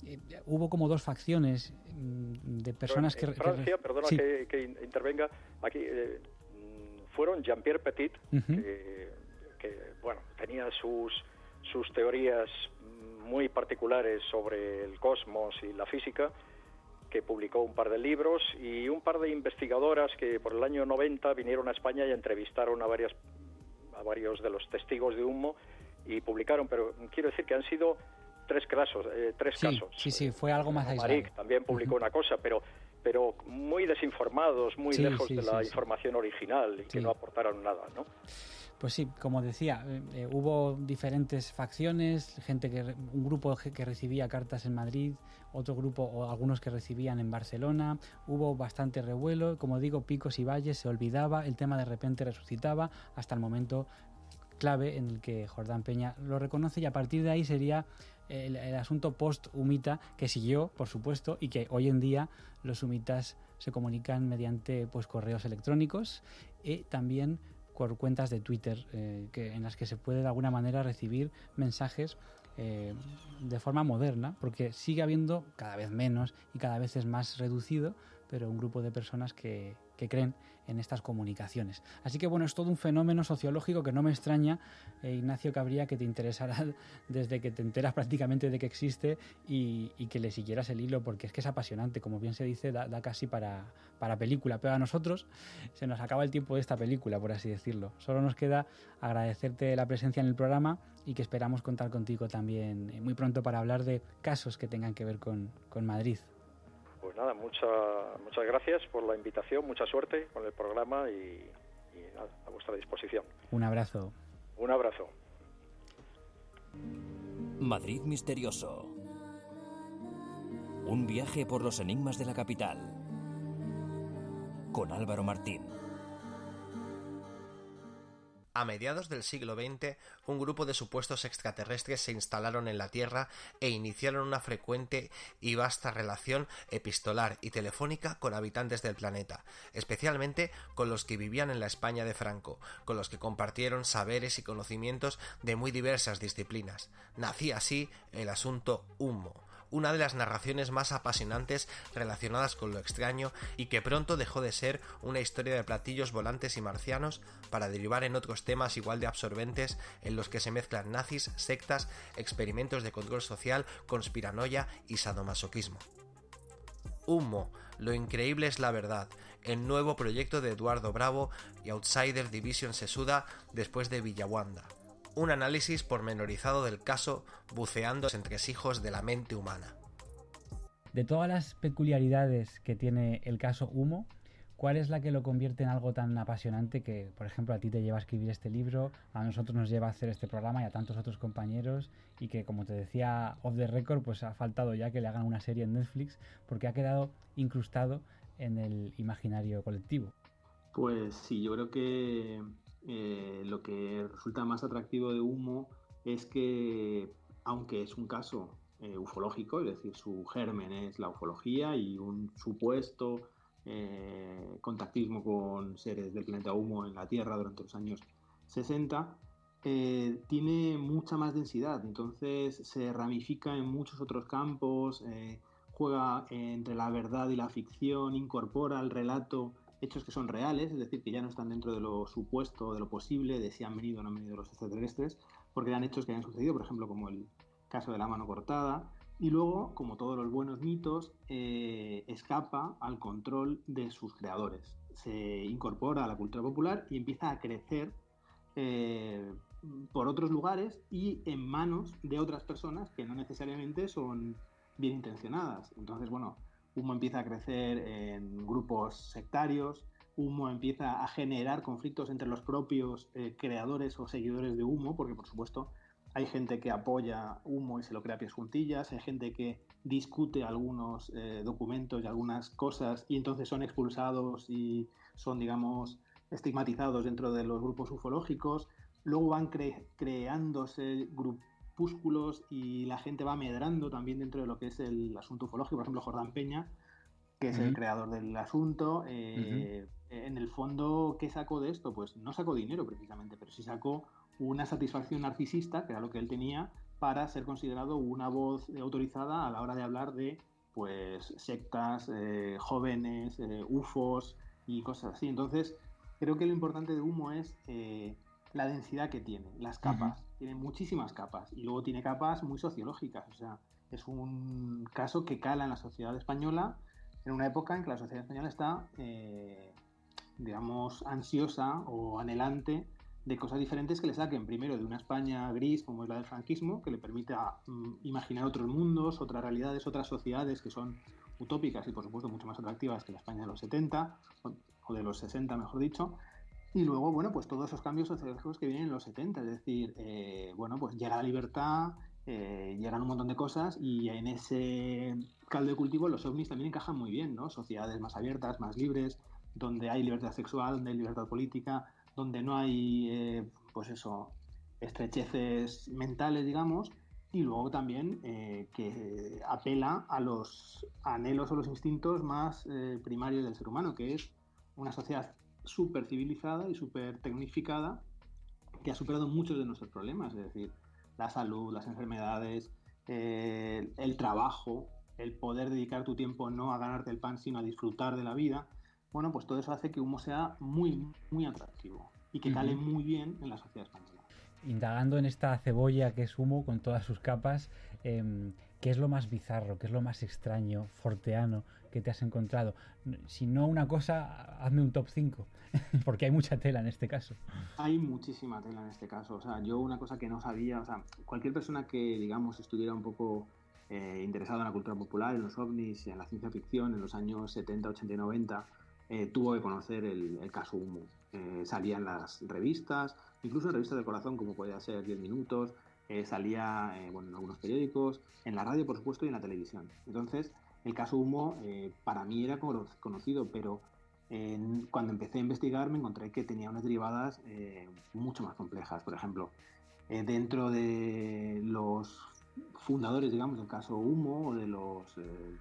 hubo como dos facciones de personas en Francia, perdona sí. que intervenga, aquí fueron Jean-Pierre Petit, que bueno, tenía sus teorías muy particulares sobre el cosmos y la física, que publicó un par de libros, y un par de investigadoras que por el año 90 vinieron a España y entrevistaron a varios de los testigos de humo y publicaron, pero quiero decir que han sido tres casos. Sí, fue algo más aislado. Maric también publicó una cosa, pero muy desinformados, muy lejos de la información original y que no aportaron nada, ¿no? Pues sí, como decía, hubo diferentes facciones, un grupo que recibía cartas en Madrid, otro grupo o algunos que recibían en Barcelona, hubo bastante revuelo, como digo, picos y valles, se olvidaba, el tema de repente resucitaba hasta el momento clave en el que Jordán Peña lo reconoce, y a partir de ahí sería el asunto post-humita que siguió, por supuesto, y que hoy en día los humitas se comunican mediante correos electrónicos y también por cuentas de Twitter en las que se puede de alguna manera recibir mensajes de forma moderna, porque sigue habiendo cada vez menos y cada vez es más reducido, pero un grupo de personas que creen en estas comunicaciones. Así que bueno, es todo un fenómeno sociológico que no me extraña, Ignacio Cabría, que te interesará desde que te enteras prácticamente de que existe y que le siguieras el hilo, porque es que es apasionante, como bien se dice, da casi para película, pero a nosotros se nos acaba el tiempo de esta película, por así decirlo. Solo nos queda agradecerte la presencia en el programa y que esperamos contar contigo también muy pronto para hablar de casos que tengan que ver con Madrid. Pues nada, muchas gracias por la invitación, mucha suerte con el programa y nada, a vuestra disposición. Un abrazo. Un abrazo. Madrid misterioso. Un viaje por los enigmas de la capital. Con Álvaro Martín. A mediados del siglo XX, un grupo de supuestos extraterrestres se instalaron en la Tierra e iniciaron una frecuente y vasta relación epistolar y telefónica con habitantes del planeta, especialmente con los que vivían en la España de Franco, con los que compartieron saberes y conocimientos de muy diversas disciplinas. Nacía así el asunto Humo, una de las narraciones más apasionantes relacionadas con lo extraño y que pronto dejó de ser una historia de platillos volantes y marcianos para derivar en otros temas igual de absorbentes en los que se mezclan nazis, sectas, experimentos de control social, conspiranoia y sadomasoquismo. Humo, lo increíble es la verdad, el nuevo proyecto de Eduardo Bravo y Outsider Division Sesuda después de Villahuanda. Un análisis pormenorizado del caso, buceando en entresijos de la mente humana. De todas las peculiaridades que tiene el caso Humo, ¿cuál es la que lo convierte en algo tan apasionante que, por ejemplo, a ti te lleva a escribir este libro, a nosotros nos lleva a hacer este programa y a tantos otros compañeros, y que, como te decía off the record, pues ha faltado ya que le hagan una serie en Netflix porque ha quedado incrustado en el imaginario colectivo? Pues sí, yo creo que lo que resulta más atractivo de Humo es que, aunque es un caso ufológico, es decir, su germen es la ufología y un supuesto contactismo con seres del planeta Humo en la Tierra durante los años 60, tiene mucha más densidad, entonces se ramifica en muchos otros campos, juega entre la verdad y la ficción, incorpora al relato hechos que son reales, es decir, que ya no están dentro de lo supuesto, de lo posible, de si han venido o no han venido los extraterrestres, porque eran hechos que habían sucedido, por ejemplo, como el caso de la mano cortada, y luego, como todos los buenos mitos, escapa al control de sus creadores. Se incorpora a la cultura popular y empieza a crecer por otros lugares y en manos de otras personas que no necesariamente son bien intencionadas. Entonces, bueno, Humo empieza a crecer en grupos sectarios, Humo empieza a generar conflictos entre los propios creadores o seguidores de Humo, porque por supuesto hay gente que apoya Humo y se lo crea a pies juntillas, hay gente que discute algunos documentos y algunas cosas y entonces son expulsados y son, digamos, estigmatizados dentro de los grupos ufológicos. Luego van creándose grupúsculos y la gente va medrando también dentro de lo que es el asunto ufológico. Por ejemplo, Jordán Peña, que es el creador del asunto, en el fondo, ¿qué sacó de esto? Pues no sacó dinero precisamente, pero sí sacó una satisfacción narcisista, que era lo que él tenía, para ser considerado una voz autorizada a la hora de hablar de pues sectas, jóvenes, UFOs y cosas así. Entonces, creo que lo importante de Humo es la densidad que tiene, las capas. Tiene muchísimas capas y luego tiene capas muy sociológicas. O sea, es un caso que cala en la sociedad española en una época en que la sociedad española está, digamos, ansiosa o anhelante de cosas diferentes que le saquen primero de una España gris como es la del franquismo, que le permita imaginar otros mundos, otras realidades, otras sociedades que son utópicas y por supuesto mucho más atractivas que la España de los 70 o de los 60 mejor dicho, y luego bueno pues todos esos cambios sociológicos que vienen en los 70, es decir, bueno pues llega la libertad, llegan un montón de cosas y en ese caldo de cultivo los ovnis también encajan muy bien, ¿no? Sociedades más abiertas, más libres, donde hay libertad sexual, donde hay libertad política, donde no hay, pues eso, estrecheces mentales, digamos, y luego también que apela a los anhelos o los instintos más primarios del ser humano, que es una sociedad súper civilizada y súper tecnificada que ha superado muchos de nuestros problemas, es decir, la salud, las enfermedades, el trabajo, el poder dedicar tu tiempo no a ganarte el pan, sino a disfrutar de la vida. Bueno, pues todo eso hace que Humo sea muy, muy atractivo y que cale muy bien en la sociedad española. Indagando en esta cebolla que es Humo con todas sus capas, ¿qué es lo más bizarro, qué es lo más extraño, forteano que te has encontrado? Si no una cosa, hazme un top 5, porque hay mucha tela en este caso. Hay muchísima tela en este caso. O sea, yo una cosa que no sabía, o sea, cualquier persona que, digamos, estuviera un poco interesada en la cultura popular, en los ovnis, en la ciencia ficción, en los años 70, 80 y 90, tuvo que conocer el caso Humo. Salía en las revistas, incluso en revistas de corazón como podía ser 10 Minutos, salía bueno, en algunos periódicos, en la radio por supuesto y en la televisión. Entonces el caso Humo para mí era conocido, pero cuando empecé a investigar me encontré que tenía unas derivadas mucho más complejas. Por ejemplo, dentro de los fundadores, digamos, del caso Humo o de los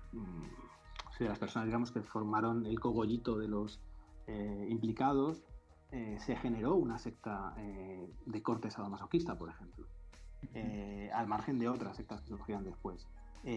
de las personas, digamos, que formaron el cogollito de los implicados, se generó una secta de corte sadomasoquista, por ejemplo, al margen de otras sectas que surgían después.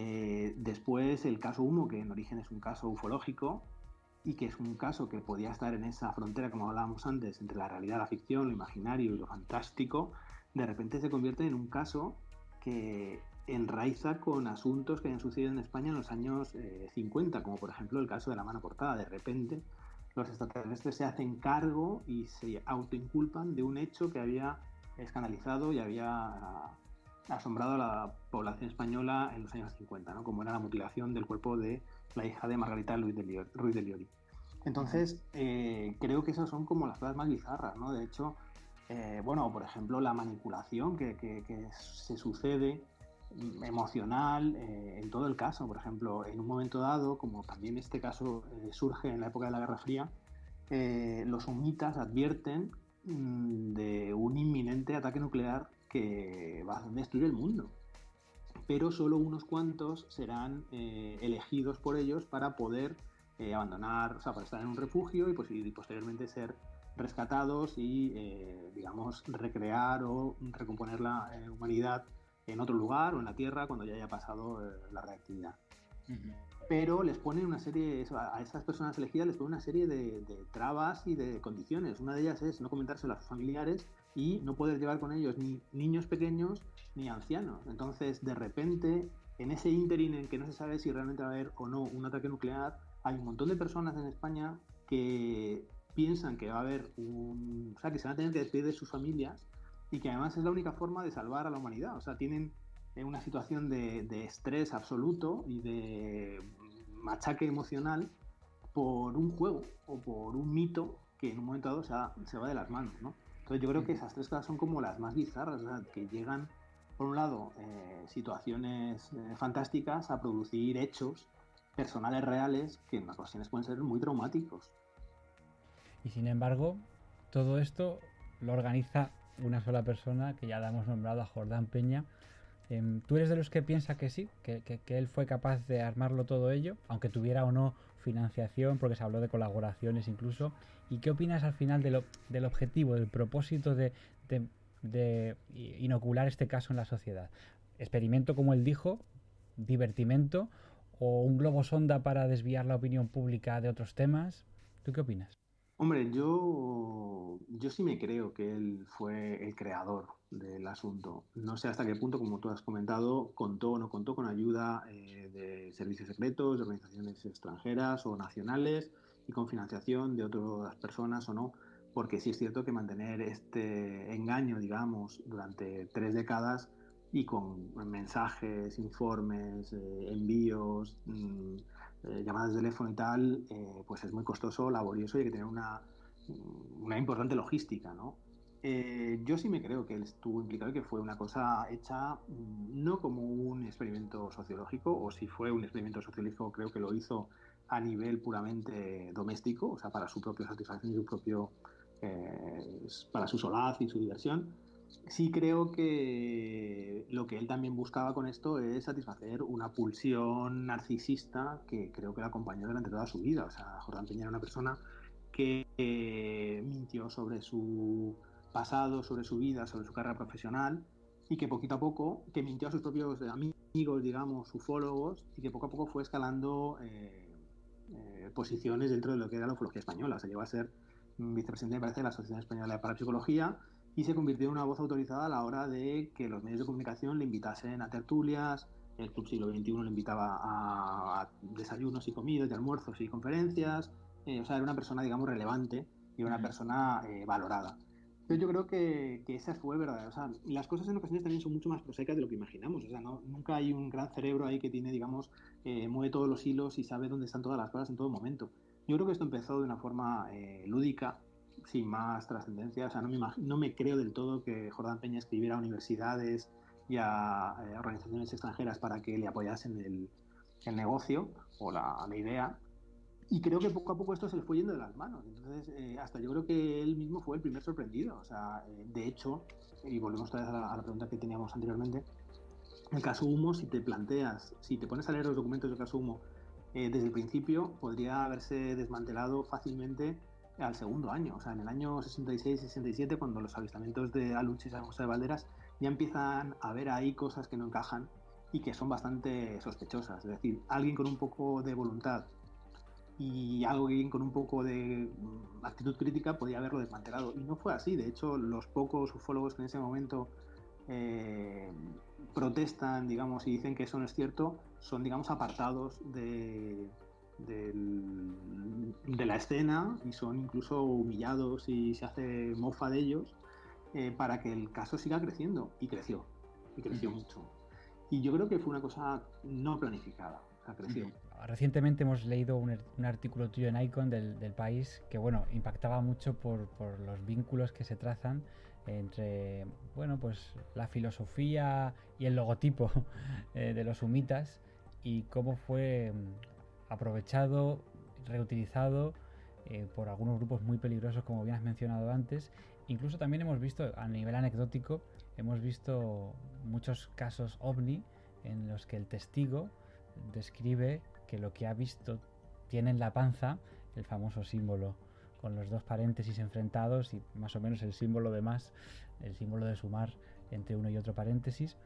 Después el caso Humo, que en origen es un caso ufológico y que es un caso que podía estar en esa frontera, como hablábamos antes, entre la realidad, la ficción, lo imaginario y lo fantástico, de repente se convierte en un caso que enraiza con asuntos que han sucedido en España en los años 50, como por ejemplo el caso de la mano cortada. De repente los extraterrestres se hacen cargo y se autoinculpan de un hecho que había escandalizado y había asombrado a la población española en los años 50, ¿no? Como era la mutilación del cuerpo de la hija de Margarita Ruiz de Liori. Entonces, creo que esas son como las cosas más bizarras, ¿no? De hecho, bueno, por ejemplo, la manipulación que se sucede emocional en todo el caso. Por ejemplo, en un momento dado, como también este caso surge en la época de la Guerra Fría, los humitas advierten de un inminente ataque nuclear que va a destruir el mundo, pero solo unos cuantos serán elegidos por ellos para poder abandonar, o sea, para estar en un refugio y posteriormente ser rescatados y, digamos, recrear o recomponer la humanidad en otro lugar o en la Tierra cuando ya haya pasado la reactividad. Pero les ponen una serie, a esas personas elegidas les ponen una serie de trabas y de condiciones. Una de ellas es no comentárselo a sus familiares y no poder llevar con ellos ni niños pequeños ni ancianos. Entonces, de repente, en ese ínterin en que no se sabe si realmente va a haber o no un ataque nuclear, hay un montón de personas en España que piensan que va a haber o sea, que se van a tener que despedir de sus familias y que además es la única forma de salvar a la humanidad. O sea, tienen una situación de estrés absoluto y de machaque emocional por un juego o por un mito que en un momento dado se va de las manos, ¿no? Entonces yo creo que esas tres cosas son como las más bizarras, ¿verdad? Que llegan, por un lado, situaciones fantásticas a producir hechos personales reales que en ocasiones pueden ser muy traumáticos. Y sin embargo, todo esto lo organiza una sola persona que ya la hemos nombrado, a Jordán Peña. ¿Tú eres de los que piensa que sí, que él fue capaz de armarlo todo ello, aunque tuviera o no financiación, porque se habló de colaboraciones incluso? ¿Y qué opinas al final del objetivo, del propósito de de inocular este caso en la sociedad? ¿Experimento, como él dijo, divertimento, o un globo sonda para desviar la opinión pública de otros temas? ¿Tú qué opinas? Hombre, yo sí me creo que él fue el creador del asunto. No sé hasta qué punto, como tú has comentado, contó o no contó con ayuda de servicios secretos, de organizaciones extranjeras o nacionales y con financiación de otras personas o no, porque sí es cierto que mantener este engaño, digamos, durante 3 décadas y con mensajes, informes, envíos, llamadas de teléfono y tal, pues es muy costoso, laborioso y hay que tener una importante logística, ¿no? Yo sí me creo que él estuvo implicado y que fue una cosa hecha no como un experimento sociológico, o si fue un experimento sociológico creo que lo hizo a nivel puramente doméstico, o sea, para su propia satisfacción y su propio, para su solaz y su diversión. Sí creo que lo que él también buscaba con esto es satisfacer una pulsión narcisista que creo que le acompañó durante toda su vida. O sea, Jordán Peña era una persona que mintió sobre su pasado, sobre su vida, sobre su carrera profesional y que poquito a poco, que mintió a sus propios amigos, digamos, ufólogos, y que poco a poco fue escalando posiciones dentro de lo que era la ufología española. O sea, llegó a ser vicepresidente, me parece, de la Asociación Española de Parapsicología y se convirtió en una voz autorizada a la hora de que los medios de comunicación le invitasen a tertulias. El Club Siglo XXI le invitaba a desayunos y comidas, de almuerzos y conferencias. O sea, era una persona, digamos, relevante y una persona valorada. Pero yo creo que esa fue verdad. O sea, las cosas en ocasiones también son mucho más prosaicas de lo que imaginamos. O sea, nunca hay un gran cerebro ahí que tiene, digamos, mueve todos los hilos y sabe dónde están todas las cosas en todo momento. Yo creo que esto empezó de una forma lúdica, sin más trascendencia. O sea, no me creo del todo que Jordán Peña escribiera a universidades y a organizaciones extranjeras para que le apoyasen el negocio o la idea. Y creo que poco a poco esto se le fue yendo de las manos. Entonces, hasta yo creo que él mismo fue el primer sorprendido. O sea, de hecho, y volvemos otra vez a la pregunta que teníamos anteriormente, el caso Humo, si te planteas, si te pones a leer los documentos del caso Humo, desde el principio podría haberse desmantelado fácilmente al segundo año. O sea, en el año 66-67, cuando los avistamientos de Aluche y San José de Valderas ya empiezan a ver ahí cosas que no encajan y que son bastante sospechosas. Es decir, alguien con un poco de voluntad y alguien con un poco de actitud crítica podía haberlo desmantelado. Y no fue así. De hecho, los pocos ufólogos que en ese momento protestan, digamos, y dicen que eso no es cierto, son, digamos, apartados de la escena y son incluso humillados y se hace mofa de ellos para que el caso siga creciendo. Y creció mucho. Y yo creo que fue una cosa no planificada, o sea, creció. Recientemente hemos leído un artículo tuyo en Icon del País que, bueno, impactaba mucho por los vínculos que se trazan entre, bueno, pues la filosofía y el logotipo de los humitas y cómo fue aprovechado, reutilizado por algunos grupos muy peligrosos, como bien has mencionado antes. Incluso también hemos visto, a nivel anecdótico, hemos visto muchos casos ovni en los que el testigo describe que lo que ha visto tiene en la panza el famoso símbolo con los dos paréntesis enfrentados y más o menos el símbolo de más, el símbolo de sumar entre uno y otro paréntesis,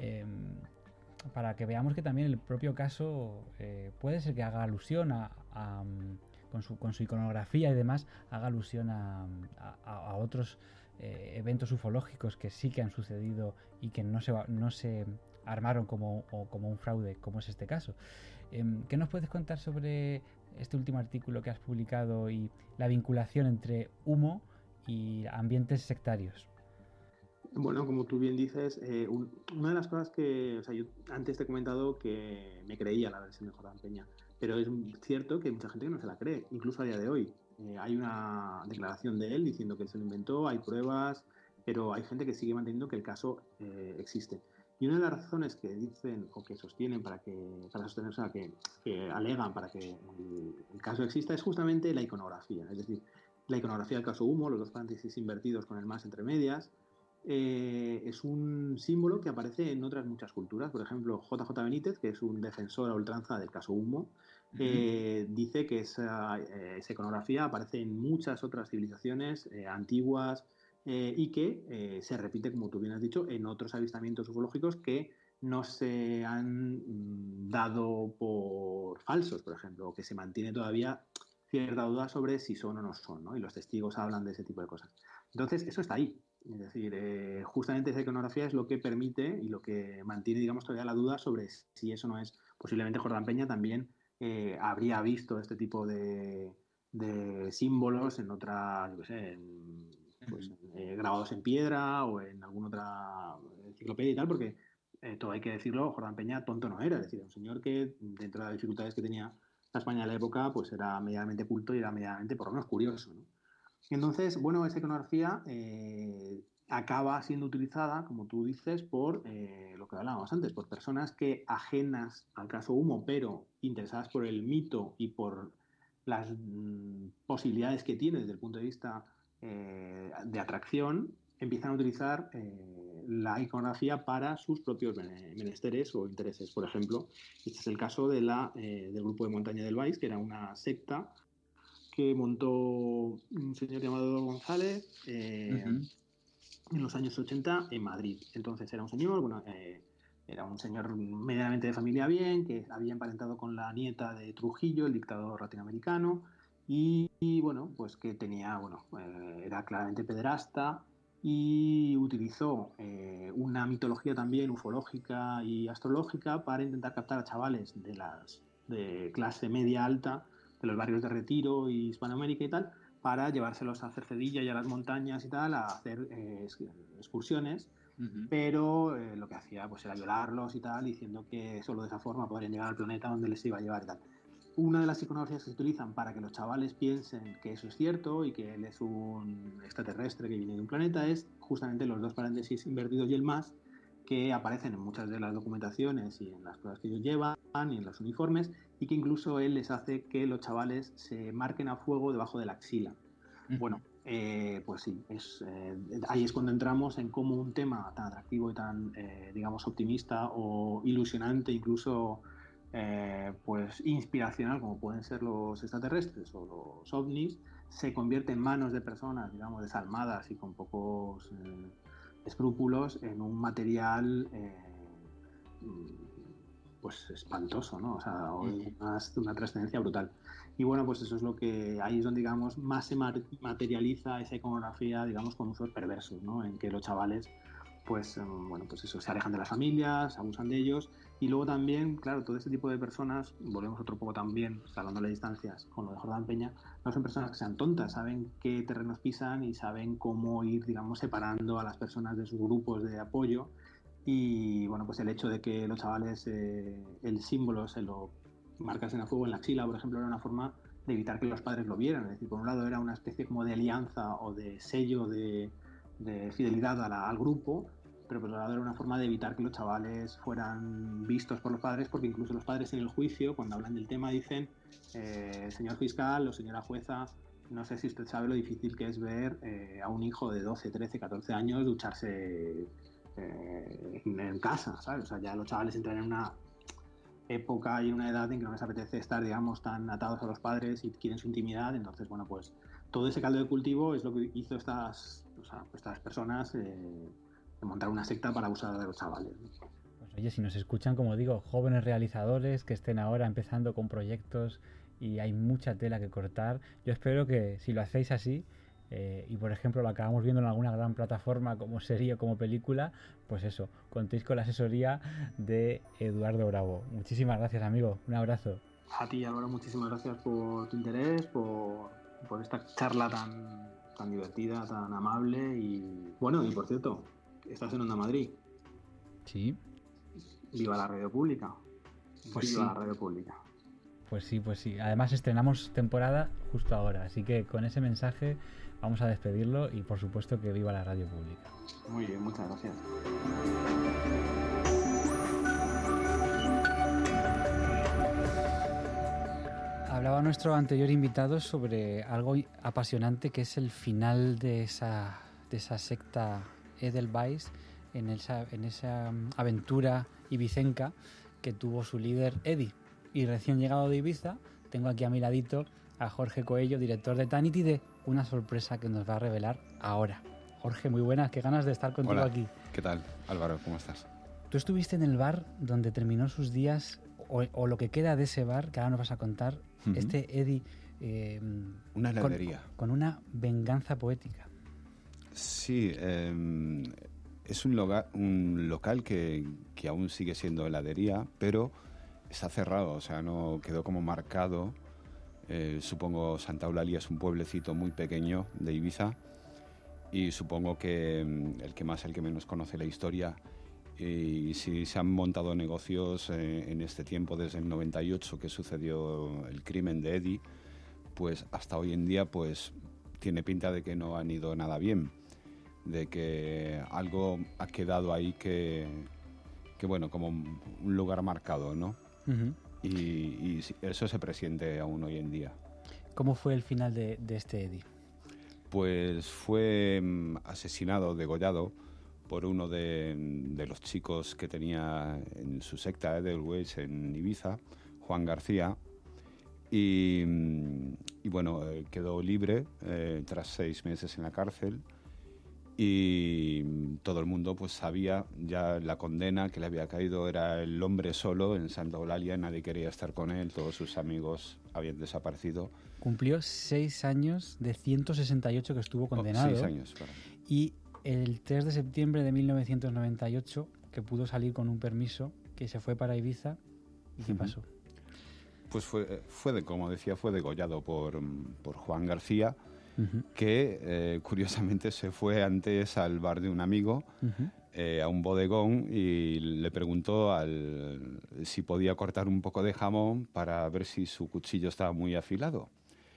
para que veamos que también el propio caso puede ser que haga alusión con su iconografía y demás, haga alusión a otros eventos ufológicos que sí que han sucedido y que no se armaron como un fraude, como es este caso. ¿Qué nos puedes contar sobre este último artículo que has publicado y la vinculación entre humo y ambientes sectarios? Bueno, como tú bien dices, una de las cosas que, o sea, yo antes te he comentado que me creía la versión de Jordán Peña, pero es cierto que hay mucha gente que no se la cree, incluso a día de hoy. Hay una declaración de él diciendo que él se lo inventó, hay pruebas, pero hay gente que sigue manteniendo que el caso existe. Y una de las razones que dicen o que sostienen para sostener, o sea, que alegan para que el caso exista es justamente la iconografía. Es decir, la iconografía del caso Humo, los dos paréntesis invertidos con el más entre medias, es un símbolo que aparece en otras muchas culturas. Por ejemplo, JJ Benítez, que es un defensor a ultranza del caso Humo, dice que esa iconografía aparece en muchas otras civilizaciones antiguas, y que se repite, como tú bien has dicho, en otros avistamientos ufológicos que no se han dado por falsos, por ejemplo, o que se mantiene todavía cierta duda sobre si son o no son, ¿no? Y los testigos hablan de ese tipo de cosas. Entonces, eso está ahí. Es decir, justamente esa iconografía es lo que permite y lo que mantiene, digamos, todavía la duda sobre si eso no es. Posiblemente Jordán Peña también habría visto este tipo de símbolos en otra, yo qué sé, grabados en piedra o en alguna otra enciclopedia y tal, porque todo hay que decirlo, Jordán Peña tonto no era, es decir, un señor que dentro de las dificultades que tenía la España de la época, pues era medianamente culto y era medianamente, por lo menos, curioso, ¿no? Entonces, bueno, esa iconografía acaba siendo utilizada, como tú dices, por lo que hablábamos antes, por personas que ajenas al caso Humo, pero interesadas por el mito y por las posibilidades que tiene desde el punto de vista de atracción, empiezan a utilizar la iconografía para sus propios menesteres o intereses. Por ejemplo, este es el caso del grupo de Montaña del Valls, que era una secta que montó un señor llamado González en los años 80 en Madrid. Entonces era un señor, era un señor medianamente de familia bien, que había emparentado con la nieta de Trujillo, el dictador latinoamericano, y bueno, pues que tenía, era claramente pederasta y utilizó una mitología también ufológica y astrológica para intentar captar a chavales de clase media alta de los barrios de Retiro y Hispanoamérica y tal, para llevárselos a Cercedilla y a las montañas y tal, a hacer excursiones, pero lo que hacía pues era violarlos y tal, diciendo que solo de esa forma podrían llegar al planeta donde les iba a llevar y tal. Una de las iconografías que se utilizan para que los chavales piensen que eso es cierto y que él es un extraterrestre que viene de un planeta es justamente los dos paréntesis invertidos y el más, que aparecen en muchas de las documentaciones y en las pruebas que ellos llevan y en los uniformes, y que incluso él les hace que los chavales se marquen a fuego debajo de la axila. Bueno, pues sí, ahí es cuando entramos en cómo un tema tan atractivo y tan, digamos, optimista o ilusionante, incluso pues inspiracional, como pueden ser los extraterrestres o los ovnis, se convierte en manos de personas, digamos, desalmadas y con pocos escrúpulos en un material pues espantoso, ¿no? O sea, una trascendencia brutal. Y bueno, pues eso es lo que ahí es donde, digamos, más se materializa esa iconografía, digamos, con usos perversos, ¿no? En que los chavales, pues, bueno, pues eso, se alejan de las familias, abusan de ellos. Y luego también, claro, todo este tipo de personas, volvemos otro poco también, salvando las distancias con lo de Jordán Peña, no son personas que sean tontas, saben qué terrenos pisan y saben cómo ir, digamos, separando a las personas de sus grupos de apoyo. Y bueno, pues el hecho de que los chavales el símbolo se lo marcasen a fuego en la axila, por ejemplo, era una forma de evitar que los padres lo vieran. Es decir, por un lado era una especie como de alianza o de sello de fidelidad al grupo, pero por otro lado era una forma de evitar que los chavales fueran vistos por los padres, porque incluso los padres en el juicio, cuando hablan del tema, dicen, señor fiscal o señora jueza, no sé si usted sabe lo difícil que es ver a un hijo de 12, 13, 14 años ducharse en casa, ¿sabes? O sea, ya los chavales entran en una época y en una edad en que no les apetece estar, digamos, tan atados a los padres y quieren su intimidad. Entonces, bueno, pues todo ese caldo de cultivo es lo que hizo estas personas de montar una secta para abusar de los chavales, ¿no? Pues oye, si nos escuchan, como digo, jóvenes realizadores que estén ahora empezando con proyectos y hay mucha tela que cortar, yo espero que si lo hacéis así, y por ejemplo lo acabamos viendo en alguna gran plataforma como serie o como película, pues eso, contéis con la asesoría de Eduardo Bravo. Muchísimas gracias, amigo, un abrazo. A ti, Álvaro, muchísimas gracias por tu interés, por esta charla tan divertida, tan amable. Y bueno, y por cierto, estás en Onda Madrid. Sí. Viva la radio pública. Pues viva sí. La radio pública. Pues sí. Además estrenamos temporada justo ahora, así que con ese mensaje vamos a despedirlo y por supuesto que viva la radio pública. Muy bien, muchas gracias. Hablaba nuestro anterior invitado sobre algo apasionante que es el final de esa secta Edelweiss en esa aventura ibicenca que tuvo su líder Eddie. Y recién llegado de Ibiza, tengo aquí a mi ladito a Jorge Coello, director de Tanity, de una sorpresa que nos va a revelar ahora. Jorge, muy buenas, qué ganas de estar contigo. Hola. Aquí. ¿Qué tal, Álvaro? ¿Cómo estás? Tú estuviste en el bar donde terminó sus días, o lo que queda de ese bar, que ahora nos vas a contar, Eddie... una heladería. Con una venganza poética. Sí, es un local que aún sigue siendo heladería, pero está cerrado, o sea, no quedó como marcado. Supongo Santa Eulalia es un pueblecito muy pequeño de Ibiza, y supongo que el que más, el que menos conoce la historia. Y si se han montado negocios en este tiempo, desde el 98 que sucedió el crimen de Eddie, pues hasta hoy en día pues tiene pinta de que no han ido nada bien, de que algo ha quedado ahí que bueno, como un lugar marcado, ¿no? Uh-huh. Y eso se presiente aún hoy en día. ¿Cómo fue el final de este Eddie? Pues fue asesinado, degollado, por uno de los chicos que tenía en su secta Edelweiss en Ibiza, Juan García, y bueno, quedó libre tras 6 meses en la cárcel, y todo el mundo pues sabía ya la condena que le había caído. Era el hombre solo en Santa Eulalia, nadie quería estar con él, todos sus amigos habían desaparecido. Cumplió 6 años de 168 que estuvo condenado. 6 años, claro. Y el 3 de septiembre de 1998, que pudo salir con un permiso, que se fue para Ibiza. ¿Y qué pasó? Pues como decía, fue degollado por Juan García, que curiosamente se fue antes al bar de un amigo, a un bodegón, y le preguntó si podía cortar un poco de jamón para ver si su cuchillo estaba muy afilado.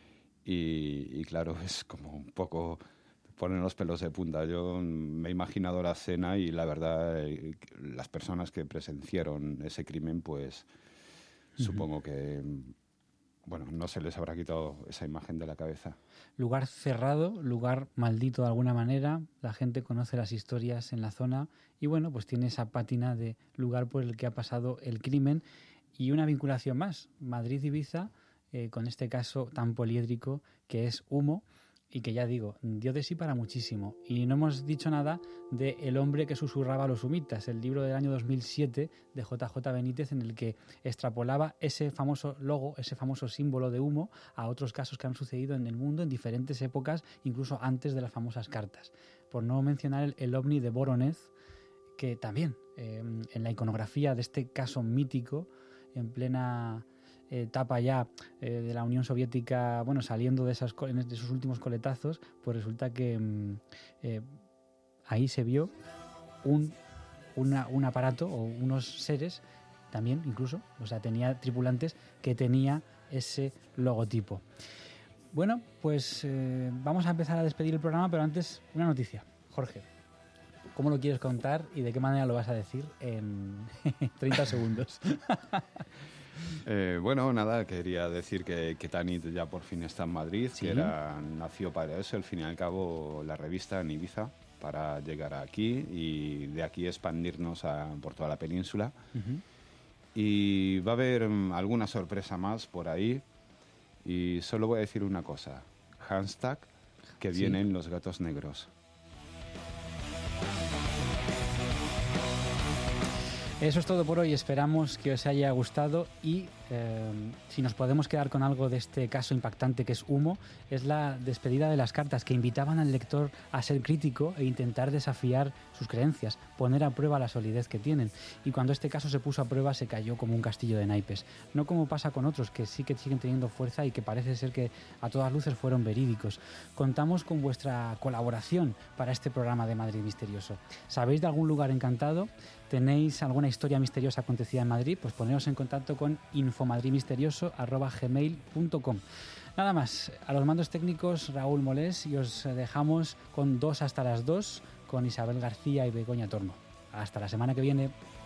Y claro, es como un poco... ponen los pelos de punta. Yo me he imaginado la escena y la verdad, las personas que presenciaron ese crimen, pues supongo que, bueno, no se les habrá quitado esa imagen de la cabeza. Lugar cerrado, lugar maldito de alguna manera. La gente conoce las historias en la zona y, bueno, pues tiene esa pátina de lugar por el que ha pasado el crimen. Y una vinculación más, Madrid-Ibiza, con este caso tan poliédrico que es Humo, y que ya digo, dio de sí para muchísimo. Y no hemos dicho nada de El hombre que susurraba a los humitas, el libro del año 2007 de JJ Benítez, en el que extrapolaba ese famoso logo, ese famoso símbolo de Humo, a otros casos que han sucedido en el mundo en diferentes épocas, incluso antes de las famosas cartas. Por no mencionar el ovni de Voronezh, que también en la iconografía de este caso mítico, en plena... etapa ya de la Unión Soviética, bueno, saliendo de esos últimos coletazos, pues resulta que ahí se vio un aparato o unos seres también incluso, o sea, tenía tripulantes que tenía ese logotipo. Bueno, pues vamos a empezar a despedir el programa, pero antes una noticia. Jorge, ¿cómo lo quieres contar y de qué manera lo vas a decir en 30 segundos? Bueno, nada, quería decir que Tanit ya por fin está en Madrid, ¿sí? Que nació para eso, al fin y al cabo, la revista en Ibiza, para llegar aquí y de aquí expandirnos por toda la península. Y va a haber alguna sorpresa más por ahí, y solo voy a decir una cosa: hashtag que vienen los gatos negros. Eso es todo por hoy, esperamos que os haya gustado y si nos podemos quedar con algo de este caso impactante que es Humo, es la despedida de las cartas que invitaban al lector a ser crítico e intentar desafiar sus creencias, poner a prueba la solidez que tienen. Y cuando este caso se puso a prueba se cayó como un castillo de naipes. No como pasa con otros que sí que siguen teniendo fuerza y que parece ser que a todas luces fueron verídicos. Contamos con vuestra colaboración para este programa de Madrid Misterioso. ¿Sabéis de algún lugar encantado? ¿Tenéis alguna historia misteriosa acontecida en Madrid? Pues poneros en contacto con infomadridmisterioso@gmail.com. Nada más, a los mandos técnicos Raúl Molés, y os dejamos con 2 hasta las 2 con Isabel García y Begoña Torno. Hasta la semana que viene.